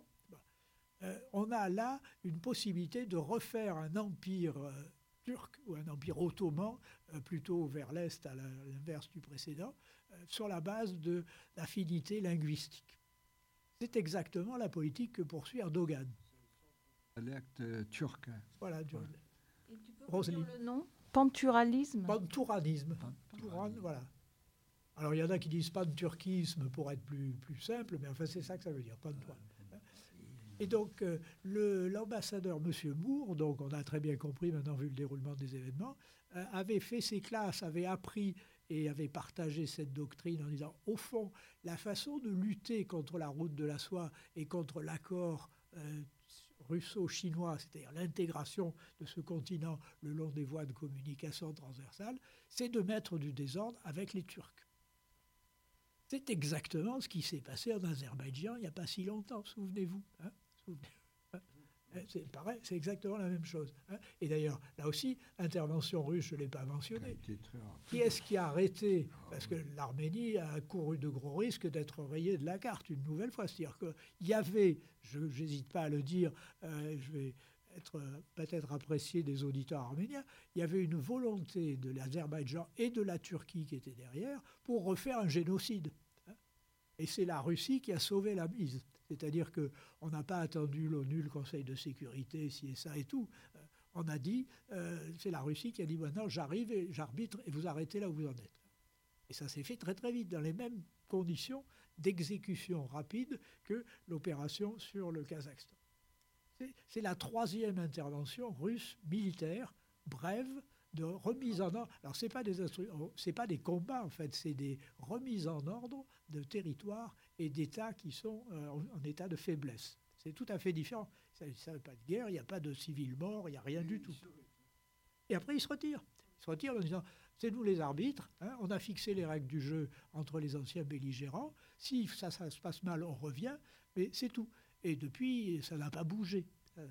On a là une possibilité de refaire un empire turc ou un empire ottoman, plutôt vers l'est, à l'inverse du précédent, sur la base de l'affinité linguistique. C'est exactement la politique que poursuit Erdogan. L'acte turc. Voilà. Et tu peux dire le nom? Panturalisme. Pantouranisme. Voilà. Alors il y en a qui disent panturquisme pour être plus simple, mais enfin c'est ça que ça veut dire, pantouranisme. Et donc, l'ambassadeur, M. Moore, donc on a très bien compris maintenant, vu le déroulement des événements, avait fait ses classes, avait appris et avait partagé cette doctrine en disant, au fond, la façon de lutter contre la route de la soie et contre l'accord russo-chinois, c'est-à-dire l'intégration de ce continent le long des voies de communication transversales, c'est de mettre du désordre avec les Turcs. C'est exactement ce qui s'est passé en Azerbaïdjan il n'y a pas si longtemps, souvenez-vous. Hein, c'est pareil, c'est exactement la même chose. Hein. Et d'ailleurs, là aussi, intervention russe, je ne l'ai pas mentionné. Qui est-ce qui a arrêté? Parce que l'Arménie a couru de gros risques d'être rayée de la carte une nouvelle fois. C'est-à-dire qu'il y avait, je n'hésite pas à le dire, je vais être peut-être apprécié des auditeurs arméniens, il y avait une volonté de l'Azerbaïdjan et de la Turquie qui était derrière pour refaire un génocide. Et c'est la Russie qui a sauvé la mise. C'est-à-dire qu'on n'a pas attendu l'ONU, le Conseil de sécurité, ci et ça et tout. On a dit, c'est la Russie qui a dit, maintenant j'arrive et j'arbitre et vous arrêtez là où vous en êtes. Et ça s'est fait très très vite, dans les mêmes conditions d'exécution rapide que l'opération sur le Kazakhstan. C'est la troisième intervention russe militaire, brève, de remise en ordre. Alors, ce n'est pas des combats, en fait, c'est des remises en ordre de territoires et d'États qui sont en état de faiblesse. C'est tout à fait différent. Ça ne veut pas de guerre, il n'y a pas de civils morts, il n'y a rien du tout. Et après, ils se retirent. Ils se retirent en disant, c'est nous les arbitres, hein, on a fixé les règles du jeu entre les anciens belligérants. Si ça se passe mal, on revient, mais c'est tout. Et depuis, ça n'a pas bougé.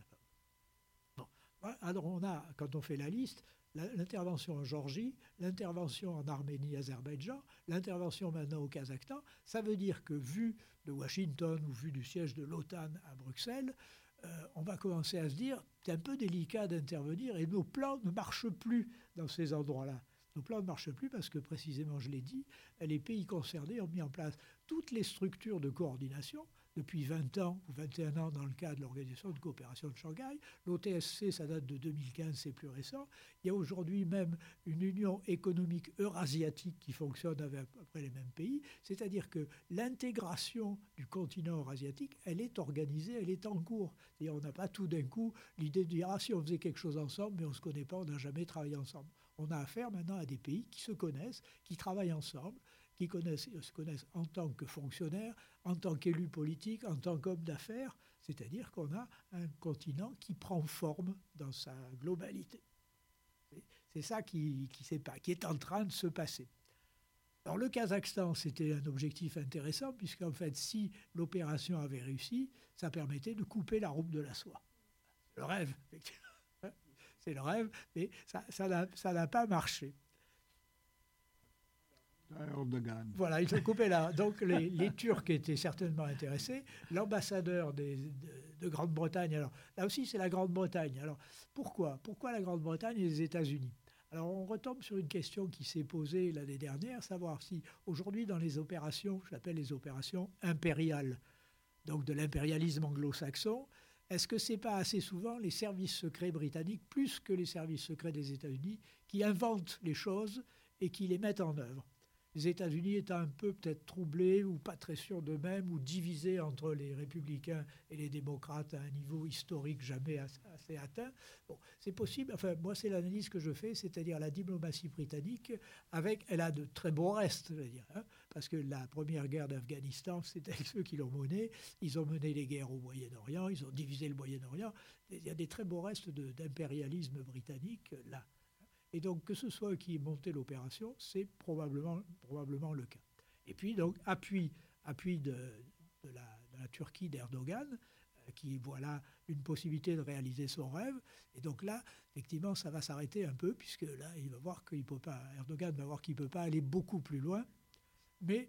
Bon. Alors, on a, quand on fait la liste, l'intervention en Géorgie, l'intervention en Arménie, Azerbaïdjan, l'intervention maintenant au Kazakhstan, ça veut dire que vu de Washington ou vu du siège de l'OTAN à Bruxelles, on va commencer à se dire c'est un peu délicat d'intervenir et nos plans ne marchent plus dans ces endroits-là. Nos plans ne marchent plus parce que, précisément, je l'ai dit, les pays concernés ont mis en place toutes les structures de coordination depuis 20 ans ou 21 ans dans le cadre de l'Organisation de coopération de Shanghai. L'OTSC, ça date de 2015, c'est plus récent. Il y a aujourd'hui même une union économique eurasiatique qui fonctionne avec à peu près les mêmes pays. C'est-à-dire que l'intégration du continent eurasiatique, elle est organisée, elle est en cours. C'est-à-dire on n'a pas tout d'un coup l'idée de dire « Ah, si on faisait quelque chose ensemble, mais on ne se connaît pas, on n'a jamais travaillé ensemble ». On a affaire maintenant à des pays qui se connaissent, qui travaillent ensemble, qui se connaissent en tant que fonctionnaires, en tant qu'élus politiques, en tant qu'hommes d'affaires, c'est-à-dire qu'on a un continent qui prend forme dans sa globalité. C'est ça qui est en train de se passer. Alors le Kazakhstan, c'était un objectif intéressant, puisqu'en fait, si l'opération avait réussi, ça permettait de couper la route de la soie. Le rêve, effectivement. C'est le rêve, mais ça n'a pas marché. Erdogan. Voilà, ils ont coupé là. Donc les Turcs étaient certainement intéressés. L'ambassadeur de Grande-Bretagne, alors là aussi c'est la Grande-Bretagne. Alors pourquoi la Grande-Bretagne et les États-Unis? Alors on retombe sur une question qui s'est posée l'année dernière, savoir si aujourd'hui dans les opérations, j'appelle les opérations impériales, donc de l'impérialisme anglo-saxon, est-ce que ce n'est pas assez souvent les services secrets britanniques, plus que les services secrets des États-Unis, qui inventent les choses et qui les mettent en œuvre? Les États-Unis étant un peu peut-être troublés ou pas très sûrs d'eux-mêmes ou divisés entre les républicains et les démocrates à un niveau historique jamais assez atteint. Bon, c'est possible. Enfin, moi, c'est l'analyse que je fais, c'est-à-dire la diplomatie britannique, elle a de très beaux restes, je veux dire, parce que la première guerre d'Afghanistan, c'était ceux qui l'ont menée. Ils ont mené les guerres au Moyen-Orient, ils ont divisé le Moyen-Orient. Il y a des très beaux restes d'impérialisme britannique là. Et donc, que ce soit eux qui aient monté l'opération, c'est probablement le cas. Et puis, donc, appui de la Turquie d'Erdogan, qui voit là une possibilité de réaliser son rêve. Et donc là, effectivement, ça va s'arrêter un peu, puisque là, il va voir qu'il peut pas, Erdogan va voir qu'il ne peut pas aller beaucoup plus loin. Mais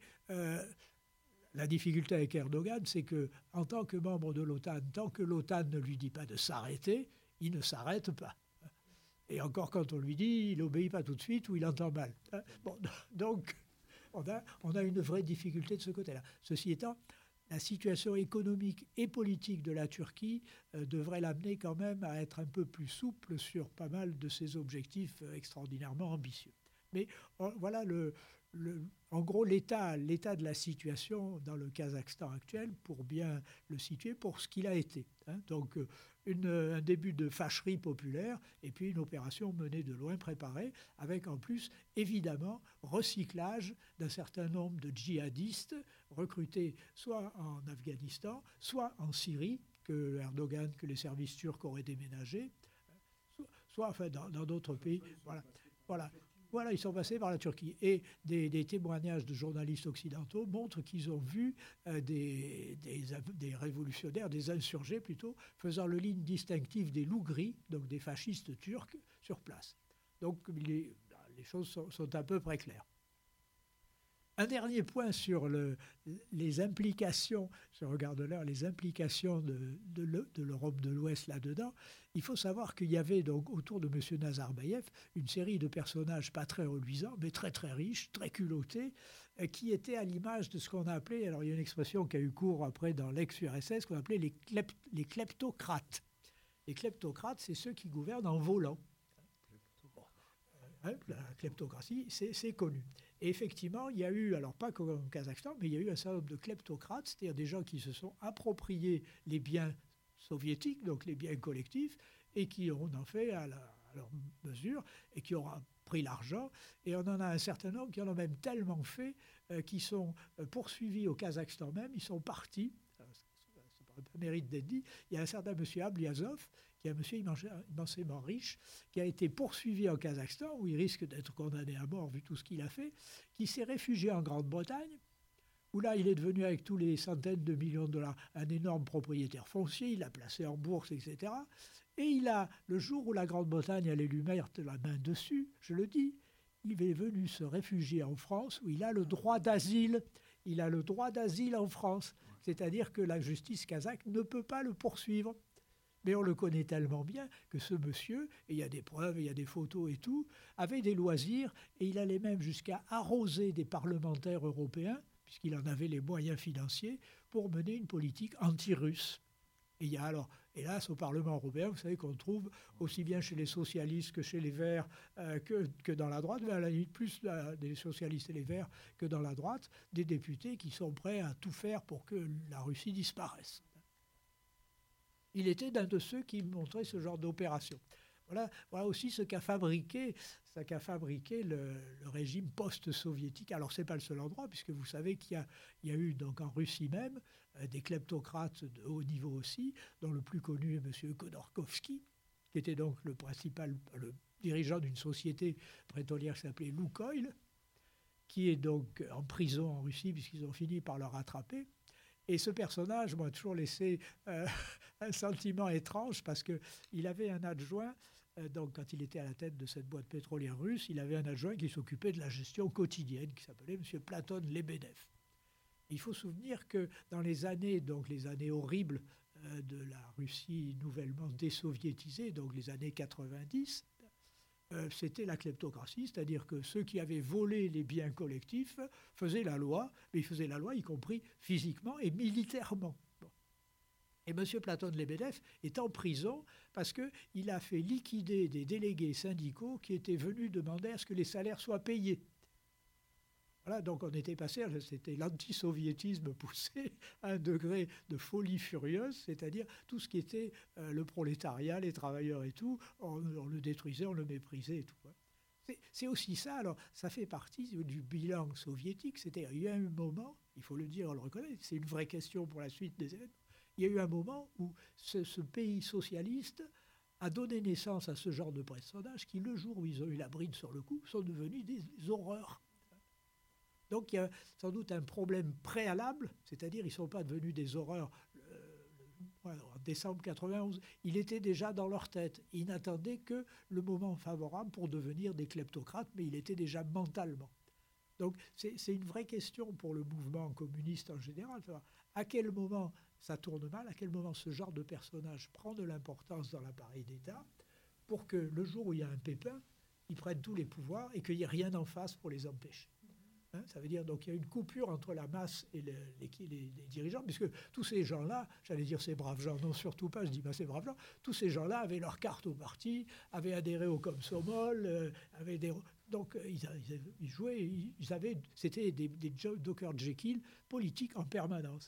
la difficulté avec Erdogan, c'est qu'en tant que membre de l'OTAN, tant que l'OTAN ne lui dit pas de s'arrêter, il ne s'arrête pas. Et encore quand on lui dit, il n'obéit pas tout de suite ou il entend mal. Bon, donc, on a une vraie difficulté de ce côté-là. Ceci étant, la situation économique et politique de la Turquie devrait l'amener quand même à être un peu plus souple sur pas mal de ses objectifs extraordinairement ambitieux. Mais voilà en gros l'état de la situation dans le Kazakhstan actuel, pour bien le situer, pour ce qu'il a été. Donc un début de fâcherie populaire et puis une opération menée de loin, préparée, avec en plus, évidemment, recyclage d'un certain nombre de djihadistes recrutés soit en Afghanistan, soit en Syrie, que Erdogan, que les services turcs auraient déménagé, soit enfin, dans d'autres pays. Voilà, ils sont passés par la Turquie. Et des témoignages de journalistes occidentaux montrent qu'ils ont vu des révolutionnaires, des insurgés plutôt, faisant le ligne distinctive des loups gris, donc des fascistes turcs, sur place. Donc les choses sont à peu près claires. Un dernier point sur les implications, je regarde l'heure, les implications de l'Europe de l'Ouest là-dedans. Il faut savoir qu'il y avait donc autour de M. Nazarbayev une série de personnages pas très reluisants, mais très très riches, très culottés, qui étaient à l'image de ce qu'on a appelé, alors il y a une expression qui a eu cours après dans l'ex-URSS, qu'on appelait les kleptocrates. Les kleptocrates, c'est ceux qui gouvernent en volant. La kleptocratie, c'est connu. Et effectivement, il y a eu, alors pas comme au Kazakhstan, mais il y a eu un certain nombre de kleptocrates, c'est-à-dire des gens qui se sont appropriés les biens soviétiques, donc les biens collectifs, et qui en ont fait à leur mesure, et qui ont pris l'argent. Et on en a un certain nombre qui en ont même tellement fait, qui sont poursuivis au Kazakhstan même, ils sont partis. Ça mérite d'être dit. Il y a un certain monsieur Ablyazov, qui est un monsieur immensément riche, qui a été poursuivi en Kazakhstan, où il risque d'être condamné à mort vu tout ce qu'il a fait, qui s'est réfugié en Grande-Bretagne, où là, il est devenu, avec tous les centaines de millions de dollars, un énorme propriétaire foncier, il l'a placé en bourse, etc. Et il a, le jour où la Grande-Bretagne allait lui mettre la main dessus, je le dis, il est venu se réfugier en France, où il a le droit d'asile. Il a le droit d'asile en France, c'est-à-dire que la justice kazakh ne peut pas le poursuivre. Mais on le connaît tellement bien que ce monsieur, et il y a des preuves, il y a des photos et tout, avait des loisirs et il allait même jusqu'à arroser des parlementaires européens, puisqu'il en avait les moyens financiers, pour mener une politique anti-russe. Et il y a alors, hélas, au Parlement européen, vous savez qu'on trouve aussi bien chez les socialistes que chez les Verts que dans la droite, mais à la limite plus des socialistes et les Verts que dans la droite, des députés qui sont prêts à tout faire pour que la Russie disparaisse. Il était d'un de ceux qui montraient ce genre d'opération. Voilà aussi ce qu'a fabriqué le régime post-soviétique. Alors, ce n'est pas le seul endroit, puisque vous savez qu'il y a eu donc en Russie même des kleptocrates de haut niveau aussi, dont le plus connu est M. Khodorkovsky, qui était donc le dirigeant d'une société pétrolière qui s'appelait Lukoil, qui est donc en prison en Russie, puisqu'ils ont fini par le rattraper. Et ce personnage m'a toujours laissé un sentiment étrange, parce qu'il avait un adjoint. Donc, quand il était à la tête de cette boîte pétrolière russe, il avait un adjoint qui s'occupait de la gestion quotidienne, qui s'appelait M. Platon Lebedev. Il faut se souvenir que dans les années horribles de la Russie nouvellement désoviétisée, donc les années 90, c'était la kleptocratie, c'est-à-dire que ceux qui avaient volé les biens collectifs faisaient la loi, mais ils faisaient la loi y compris physiquement et militairement. Et M. Platon Lebedev est en prison parce qu'il a fait liquider des délégués syndicaux qui étaient venus demander à ce que les salaires soient payés. Voilà, donc on était passé, c'était l'antisoviétisme poussé à un degré de folie furieuse, c'est-à-dire tout ce qui était le prolétariat, les travailleurs et tout, on le détruisait, on le méprisait et tout. C'est aussi ça, alors ça fait partie du bilan soviétique, c'est-à-dire il y a eu un moment, il faut le dire, on le reconnaît, c'est une vraie question pour la suite des événements, il y a eu un moment où ce pays socialiste a donné naissance à ce genre de personnages qui, le jour où ils ont eu la bride sur le cou, sont devenus des horreurs. Donc il y a sans doute un problème préalable, c'est-à-dire ils ne sont pas devenus des horreurs en décembre 91. Il était déjà dans leur tête. Ils n'attendaient que le moment favorable pour devenir des kleptocrates, mais il était déjà mentalement. Donc c'est une vraie question pour le mouvement communiste en général. À quel moment ça tourne mal, à quel moment ce genre de personnage prend de l'importance dans l'appareil d'État pour que le jour où il y a un pépin, ils prennent tous les pouvoirs et qu'il n'y ait rien en face pour les empêcher. Ça veut dire donc qu'il y a une coupure entre la masse et les dirigeants, puisque tous ces gens-là, j'allais dire ces braves gens, non surtout pas, je dis pas ces braves gens, tous ces gens-là avaient leur carte au parti, avaient adhéré au Komsomol, donc ils jouaient, c'était des Dr Jekyll politiques en permanence.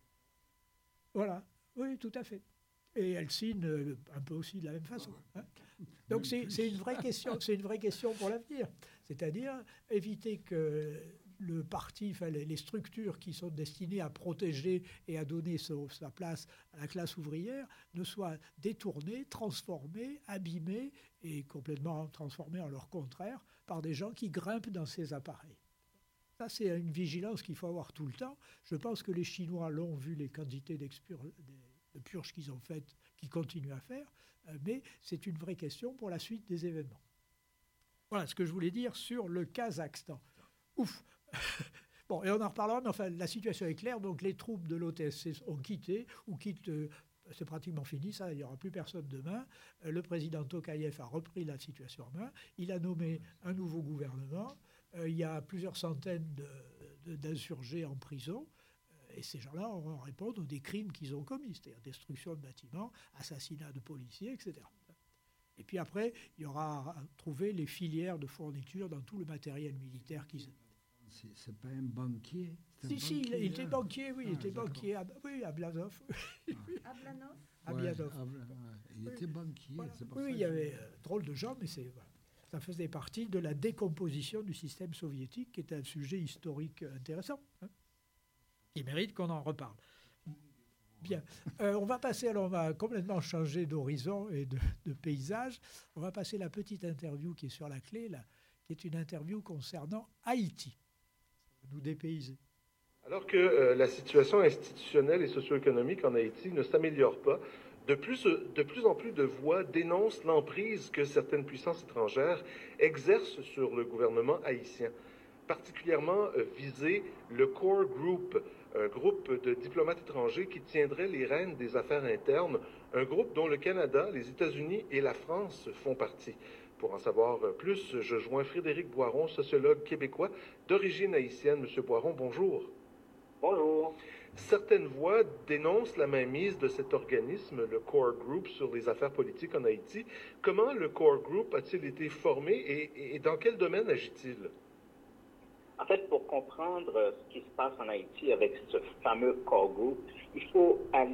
Voilà, oui, tout à fait. Et Helsinki, un peu aussi de la même façon. Donc c'est une vraie question pour l'avenir. C'est-à-dire éviter que le parti, les structures qui sont destinées à protéger et à donner sa place à la classe ouvrière ne soient détournées, transformées, abîmées et complètement transformées en leur contraire par des gens qui grimpent dans ces appareils. Ça, c'est une vigilance qu'il faut avoir tout le temps. Je pense que les Chinois l'ont vu, les quantités de purges qu'ils ont faites, qu'ils continuent à faire, mais c'est une vraie question pour la suite des événements. Voilà ce que je voulais dire sur le Kazakhstan. Ouf. Bon, et on en reparlera, mais enfin, la situation est claire. Donc, les troupes de l'OTSC ont quitté, ou quittent, c'est pratiquement fini, ça, il n'y aura plus personne demain. Le président Tokayev a repris la situation en main. Il a nommé un nouveau gouvernement. Il y a plusieurs centaines d'insurgés en prison. Et ces gens-là vont répondre des crimes qu'ils ont commis, c'est-à-dire destruction de bâtiments, assassinat de policiers, etc. Et puis après, il y aura à trouver les filières de fourniture dans tout le matériel militaire qu'ils ont. C'est pas un banquier? Si, il était banquier, oui, il était banquier. Oui, à Blazov. À Blazov. Il était banquier. Voilà. Oui, il y avait drôle de gens, mais ça faisait partie de la décomposition du système soviétique, qui est un sujet historique intéressant. Il mérite qu'on en reparle. Bien. On va passer, alors on va complètement changer d'horizon et de paysage. On va passer la petite interview qui est sur la clé, là, qui est une interview concernant Haïti. Ça va nous dépayser. Alors que la situation institutionnelle et socio-économique en Haïti ne s'améliore pas, de plus en plus de voix dénoncent l'emprise que certaines puissances étrangères exercent sur le gouvernement haïtien. particulièrement visé le Core Group, un groupe de diplomates étrangers qui tiendrait les rênes des affaires internes, un groupe dont le Canada, les États-Unis et la France font partie. Pour en savoir plus, je joins Frédéric Boiron, sociologue québécois d'origine haïtienne. Monsieur Boiron, bonjour. Bonjour. Certaines voix dénoncent la mainmise de cet organisme, le Core Group, sur les affaires politiques en Haïti. Comment le Core Group a-t-il été formé et dans quel domaine agit-il? En fait, pour comprendre ce qui se passe en Haïti avec ce fameux Core Group, il faut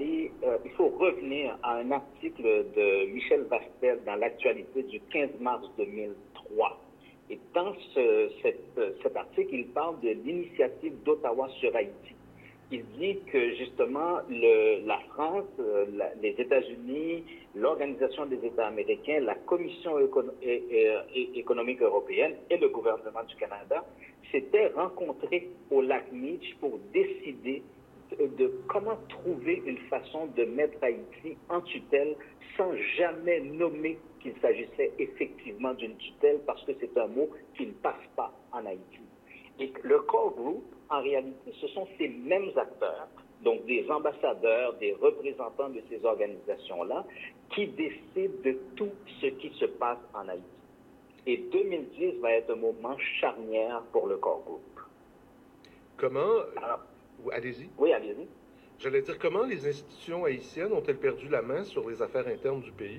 revenir à un article de Michel Vastel dans l'actualité du 15 mars 2003. Et dans cet article, il parle de l'initiative d'Ottawa sur Haïti. Il dit que justement la France, les États-Unis, l'Organisation des États américains, la Commission économique européenne et le gouvernement du Canada s'étaient rencontrés au lac Meech pour décider de comment trouver une façon de mettre Haïti en tutelle sans jamais nommer qu'il s'agissait effectivement d'une tutelle parce que c'est un mot qui ne passe pas en Haïti. Et le Core Group, en réalité, ce sont ces mêmes acteurs, donc des ambassadeurs, des représentants de ces organisations-là, qui décident de tout ce qui se passe en Haïti. Et 2010 va être un moment charnière pour le Core Group. Comment... allez-y. Oui, allez-y. J'allais dire, comment les institutions haïtiennes ont-elles perdu la main sur les affaires internes du pays?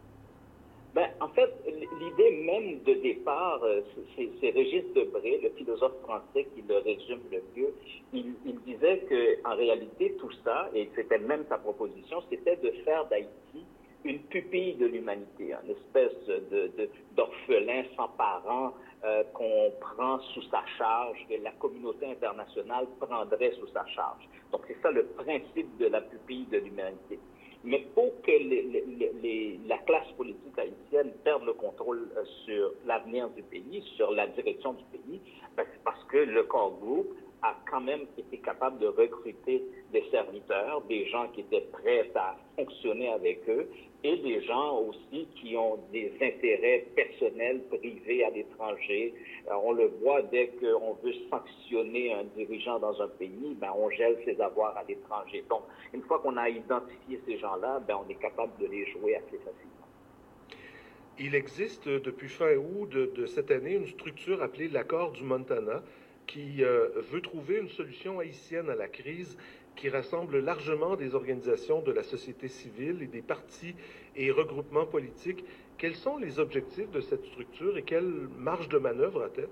En fait, l'idée même de départ, c'est Régis Debray, le philosophe français, qui le résume le mieux. Il disait qu'en réalité, tout ça, et c'était même sa proposition, c'était de faire d'Haïti une pupille de l'humanité, une espèce d'orphelin sans parents qu'on prend sous sa charge, que la communauté internationale prendrait sous sa charge. Donc c'est ça le principe de la pupille de l'humanité. Mais pour que la classe politique haïtienne perde le contrôle sur l'avenir du pays, sur la direction du pays, c'est parce que le Core Group a quand même été capable de recruter des serviteurs, des gens qui étaient prêts à fonctionner avec eux, et des gens aussi qui ont des intérêts personnels, privés à l'étranger. On le voit dès qu'on veut sanctionner un dirigeant dans un pays, on gèle ses avoirs à l'étranger. Donc, une fois qu'on a identifié ces gens-là, on est capable de les jouer assez facilement. Il existe depuis fin août de cette année une structure appelée l'Accord du Montana qui veut trouver une solution haïtienne à la crise qui rassemble largement des organisations de la société civile et des partis et regroupements politiques. Quels sont les objectifs de cette structure et quelle marge de manœuvre a-t-elle?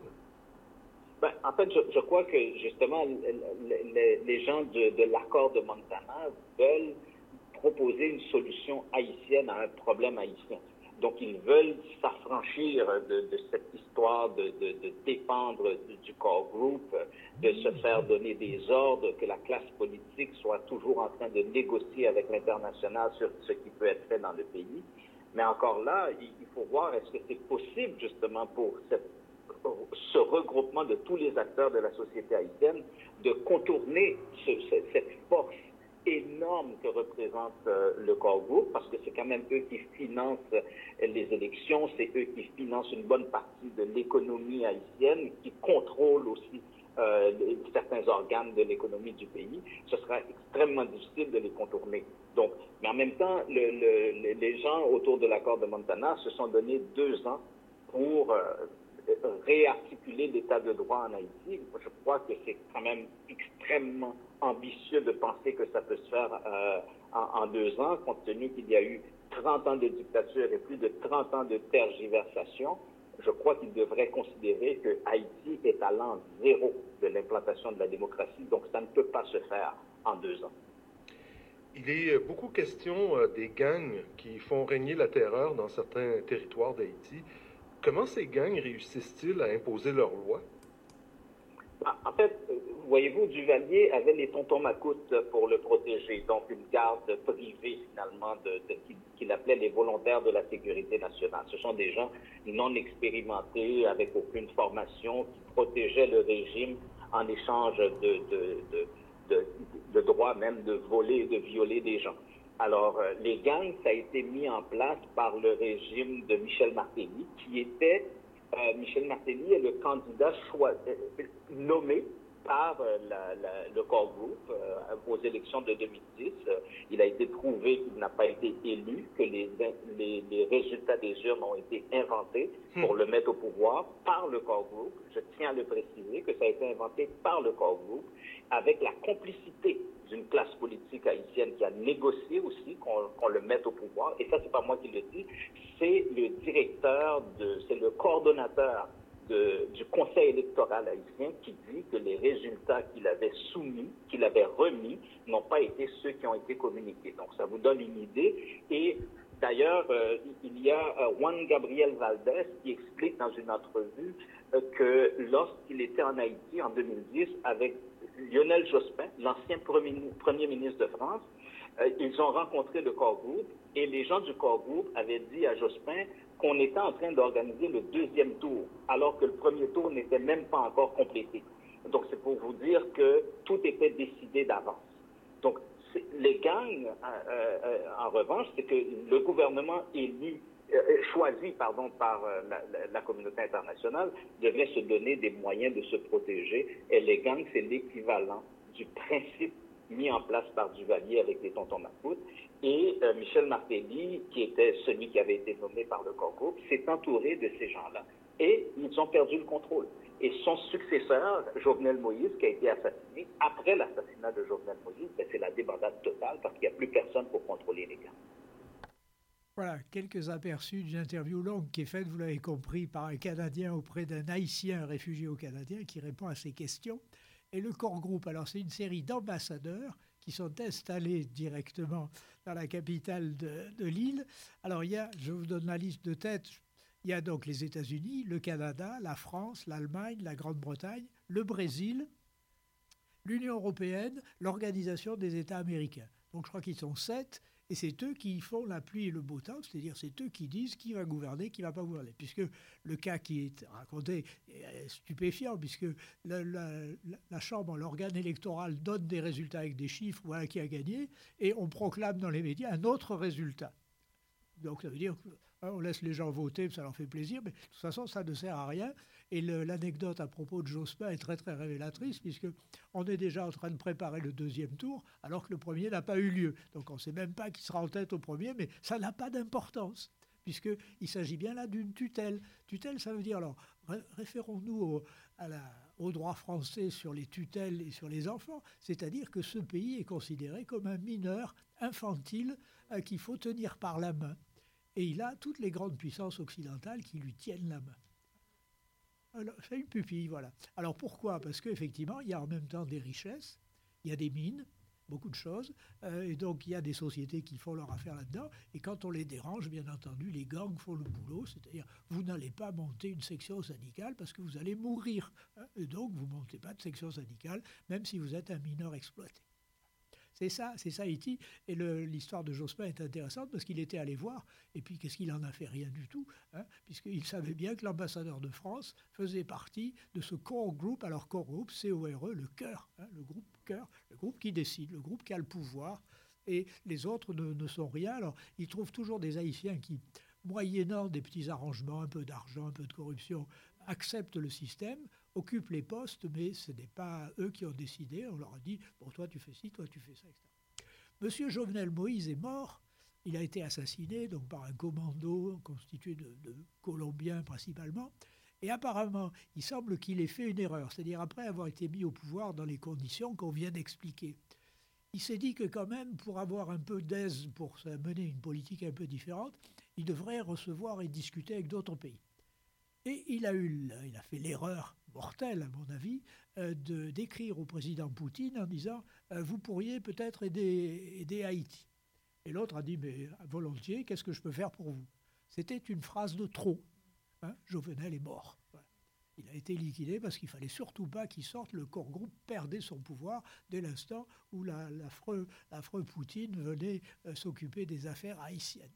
En fait, je crois que justement, les gens de l'accord de Montana veulent proposer une solution haïtienne à un problème haïtien. Donc, ils veulent s'affranchir de cette histoire de dépendre du Core Group, de se faire donner des ordres, que la classe politique soit toujours en train de négocier avec l'international sur ce qui peut être fait dans le pays. Mais encore là, il faut voir est-ce que c'est possible justement pour ce regroupement de tous les acteurs de la société haïtienne de contourner cette force énorme que représente le Core Group, parce que c'est quand même eux qui financent les élections, c'est eux qui financent une bonne partie de l'économie haïtienne, qui contrôlent aussi certains organes de l'économie du pays. Ce sera extrêmement difficile de les contourner. Donc, mais en même temps, les gens autour de l'accord de Montana se sont donné 2 ans pour réarticuler l'état de droit en Haïti. Je crois que c'est quand même extrêmement ambitieux de penser que ça peut se faire en 2 ans, compte tenu qu'il y a eu 30 ans de dictature et plus de 30 ans de tergiversation. Je crois qu'il devrait considérer que Haïti est à l'an 0 de l'implantation de la démocratie, donc ça ne peut pas se faire en 2 ans. Il est beaucoup question des gangs qui font régner la terreur dans certains territoires d'Haïti. Comment ces gangs réussissent-ils à imposer leurs lois? En fait, voyez-vous, Duvalier avait les tontons macoutes pour le protéger, donc une garde privée finalement qu'il appelait les volontaires de la sécurité nationale. Ce sont des gens non expérimentés, avec aucune formation, qui protégeaient le régime en échange de droits même de voler et de violer des gens. Alors, les gangs, ça a été mis en place par le régime de Michel Martelly, qui était Michel Martelly est le candidat nommé par le Core Group aux élections de 2010. Il a été prouvé qu'il n'a pas été élu, que les résultats des urnes ont été inventés pour le mettre au pouvoir par le Core Group. Je tiens à le préciser que ça a été inventé par le Core Group avec la complicité d'une classe politique haïtienne qui a négocié aussi qu'on le mette au pouvoir. Et ça, c'est pas moi qui le dis, c'est le directeur, c'est le coordonnateur du Conseil électoral haïtien qui dit que les résultats qu'il avait soumis, qu'il avait remis, n'ont pas été ceux qui ont été communiqués. Donc, ça vous donne une idée. Et d'ailleurs, il y a Juan Gabriel Valdez qui explique dans une entrevue que lorsqu'il était en Haïti en 2010 avec Lionel Jospin, l'ancien premier ministre de France, ils ont rencontré le Core Group et les gens du Core Group avaient dit à Jospin qu'on était en train d'organiser le deuxième tour, alors que le premier tour n'était même pas encore complété. Donc, c'est pour vous dire que tout était décidé d'avance. Donc, les gangs, en revanche, c'est que le gouvernement choisi par la communauté internationale devait se donner des moyens de se protéger. Et les gangs, c'est l'équivalent du principe mis en place par Duvalier avec les tontons Macoute. Et Michel Martelly, qui était celui qui avait été nommé par le Core Group, s'est entouré de ces gens-là. Et ils ont perdu le contrôle. Et son successeur, Jovenel Moïse, qui a été assassiné, après l'assassinat de Jovenel Moïse, c'est la débandade totale parce qu'il n'y a plus personne pour contrôler les gangs. Voilà, quelques aperçus d'une interview longue qui est faite, vous l'avez compris, par un Canadien auprès d'un Haïtien réfugié au Canadien qui répond à ces questions. Et le Core Group, alors c'est une série d'ambassadeurs qui sont installés directement dans la capitale de l'île. Alors je vous donne la liste de tête, il y a donc les États-Unis, le Canada, la France, l'Allemagne, la Grande-Bretagne, le Brésil, l'Union européenne, l'Organisation des États américains. Donc je crois qu'ils sont 7. Et c'est eux qui font la pluie et le beau temps, c'est-à-dire c'est eux qui disent qui va gouverner, qui ne va pas gouverner. Puisque le cas qui est raconté est stupéfiant, puisque la Chambre, l'organe électoral, donne des résultats avec des chiffres, voilà qui a gagné, et on proclame dans les médias un autre résultat. Donc ça veut dire qu'on laisse les gens voter, ça leur fait plaisir, mais de toute façon ça ne sert à rien. Et l'anecdote à propos de Jospin est très très révélatrice, puisqu'on est déjà en train de préparer le deuxième tour, alors que le premier n'a pas eu lieu. Donc on ne sait même pas qui sera en tête au premier, mais ça n'a pas d'importance, puisqu'il s'agit bien là d'une tutelle. Tutelle, ça veut dire, alors référons-nous au droit français sur les tutelles et sur les enfants, c'est-à-dire que ce pays est considéré comme un mineur infantile qu'il faut tenir par la main. Et il a toutes les grandes puissances occidentales qui lui tiennent la main. C'est une pupille, voilà. Alors pourquoi ? Parce qu'effectivement, il y a en même temps des richesses, il y a des mines, beaucoup de choses, et donc il y a des sociétés qui font leur affaire là-dedans, et quand on les dérange, bien entendu, les gangs font le boulot, c'est-à-dire vous n'allez pas monter une section syndicale parce que vous allez mourir, et donc vous ne montez pas de section syndicale, même si vous êtes un mineur exploité. C'est ça Haïti. Et l'histoire de Jospin est intéressante parce qu'il était allé voir, et puis qu'est-ce qu'il en a fait ? Rien du tout, puisqu'il savait bien que l'ambassadeur de France faisait partie de ce Core Group. Alors Core Group, C-O-R-E, le cœur, le groupe cœur, le groupe qui décide, le groupe qui a le pouvoir, et les autres ne sont rien. Alors ils trouvent toujours des Haïtiens qui, moyennant des petits arrangements, un peu d'argent, un peu de corruption, acceptent le système, occupent les postes, mais ce n'est pas eux qui ont décidé. On leur a dit, bon, toi tu fais ci, toi tu fais ça, etc. Monsieur Jovenel Moïse est mort. Il a été assassiné donc, par un commando constitué de Colombiens principalement. Et apparemment, il semble qu'il ait fait une erreur. C'est-à-dire après avoir été mis au pouvoir dans les conditions qu'on vient d'expliquer. Il s'est dit que quand même, pour avoir un peu d'aise, pour mener une politique un peu différente, il devrait recevoir et discuter avec d'autres pays. Et il a fait l'erreur mortelle, à mon avis, d'écrire au président Poutine en disant « Vous pourriez peut-être aider Haïti ». Et l'autre a dit « Mais volontiers, qu'est-ce que je peux faire pour vous ?» C'était une phrase de trop. Jovenel est mort. Voilà. Il a été liquidé parce qu'il ne fallait surtout pas qu'il sorte. Le Core Group perdait son pouvoir dès l'instant où l'affreux Poutine venait s'occuper des affaires haïtiennes.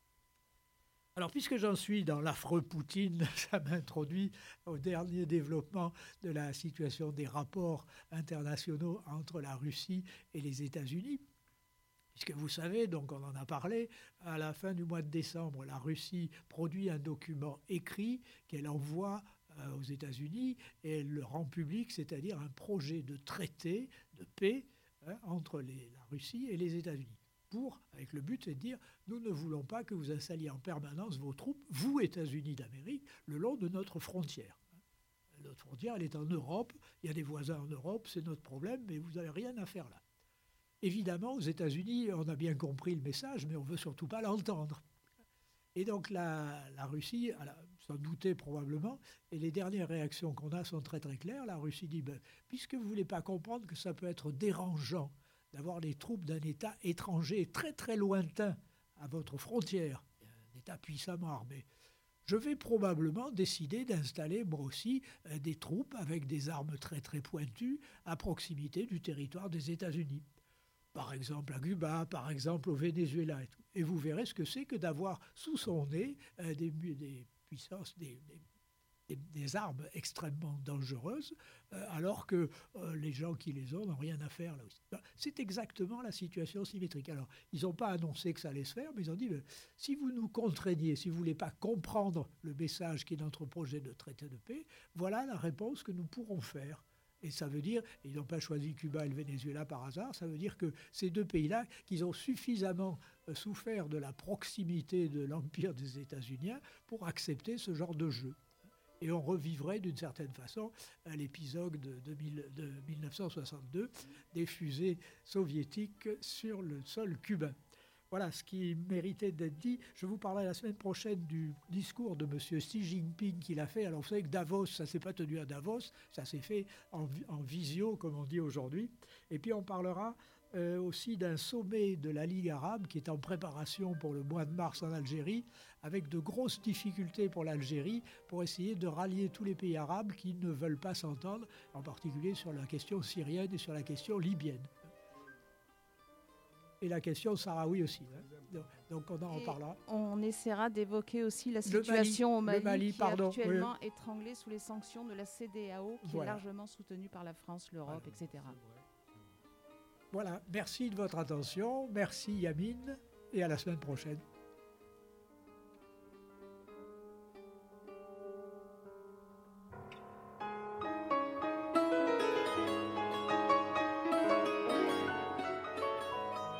Alors, puisque j'en suis dans l'affreux Poutine, ça m'introduit au dernier développement de la situation des rapports internationaux entre la Russie et les États-Unis, Puisque vous savez, donc on en a parlé, à la fin du mois de décembre, la Russie produit un document écrit qu'elle envoie aux États-Unis et elle le rend public, c'est-à-dire un projet de traité de paix entre la Russie et les États-Unis. Avec le but, c'est de dire, nous ne voulons pas que vous installiez en permanence vos troupes, vous, États-Unis d'Amérique, le long de notre frontière. Notre frontière, elle est en Europe, il y a des voisins en Europe, c'est notre problème, mais vous n'avez rien à faire là. Évidemment, aux États-Unis, on a bien compris le message, mais on ne veut surtout pas l'entendre. Et donc la Russie s'en doutait probablement, et les dernières réactions qu'on a sont très très claires. La Russie dit, puisque vous ne voulez pas comprendre que ça peut être dérangeant d'avoir les troupes d'un État étranger très très lointain à votre frontière, un État puissamment armé, je vais probablement décider d'installer moi aussi des troupes avec des armes très très pointues à proximité du territoire des États-Unis. Par exemple à Cuba, par exemple au Venezuela et tout. Et vous verrez ce que c'est que d'avoir sous son nez des puissances, des armes extrêmement dangereuses, alors que les gens qui les ont n'ont rien à faire là aussi. C'est exactement la situation symétrique. Alors, ils n'ont pas annoncé que ça allait se faire, mais ils ont dit, si vous nous contraignez, si vous ne voulez pas comprendre le message qui est notre projet de traité de paix, voilà la réponse que nous pourrons faire. Et ça veut dire, ils n'ont pas choisi Cuba et le Venezuela par hasard, ça veut dire que ces deux pays-là, qu'ils ont suffisamment souffert de la proximité de l'empire des États-Unis pour accepter ce genre de jeu. Et on revivrait d'une certaine façon l'épisode de 1962 des fusées soviétiques sur le sol cubain. Voilà ce qui méritait d'être dit. Je vous parlerai la semaine prochaine du discours de M. Xi Jinping qu'il a fait. Alors vous savez que Davos, ça ne s'est pas tenu à Davos, ça s'est fait en visio, comme on dit aujourd'hui. Et puis on parlera aussi d'un sommet de la Ligue arabe qui est en préparation pour le mois de mars en Algérie, avec de grosses difficultés pour l'Algérie, pour essayer de rallier tous les pays arabes qui ne veulent pas s'entendre, en particulier sur la question syrienne et sur la question libyenne. Et la question sahraoui aussi. Donc on en parlera. On essaiera d'évoquer aussi la situation au Mali, qui est actuellement oui. étranglée sous les sanctions de la CEDEAO, qui est largement soutenue par la France, l'Europe, etc. Voilà, merci de votre attention, merci Yamine, et à la semaine prochaine.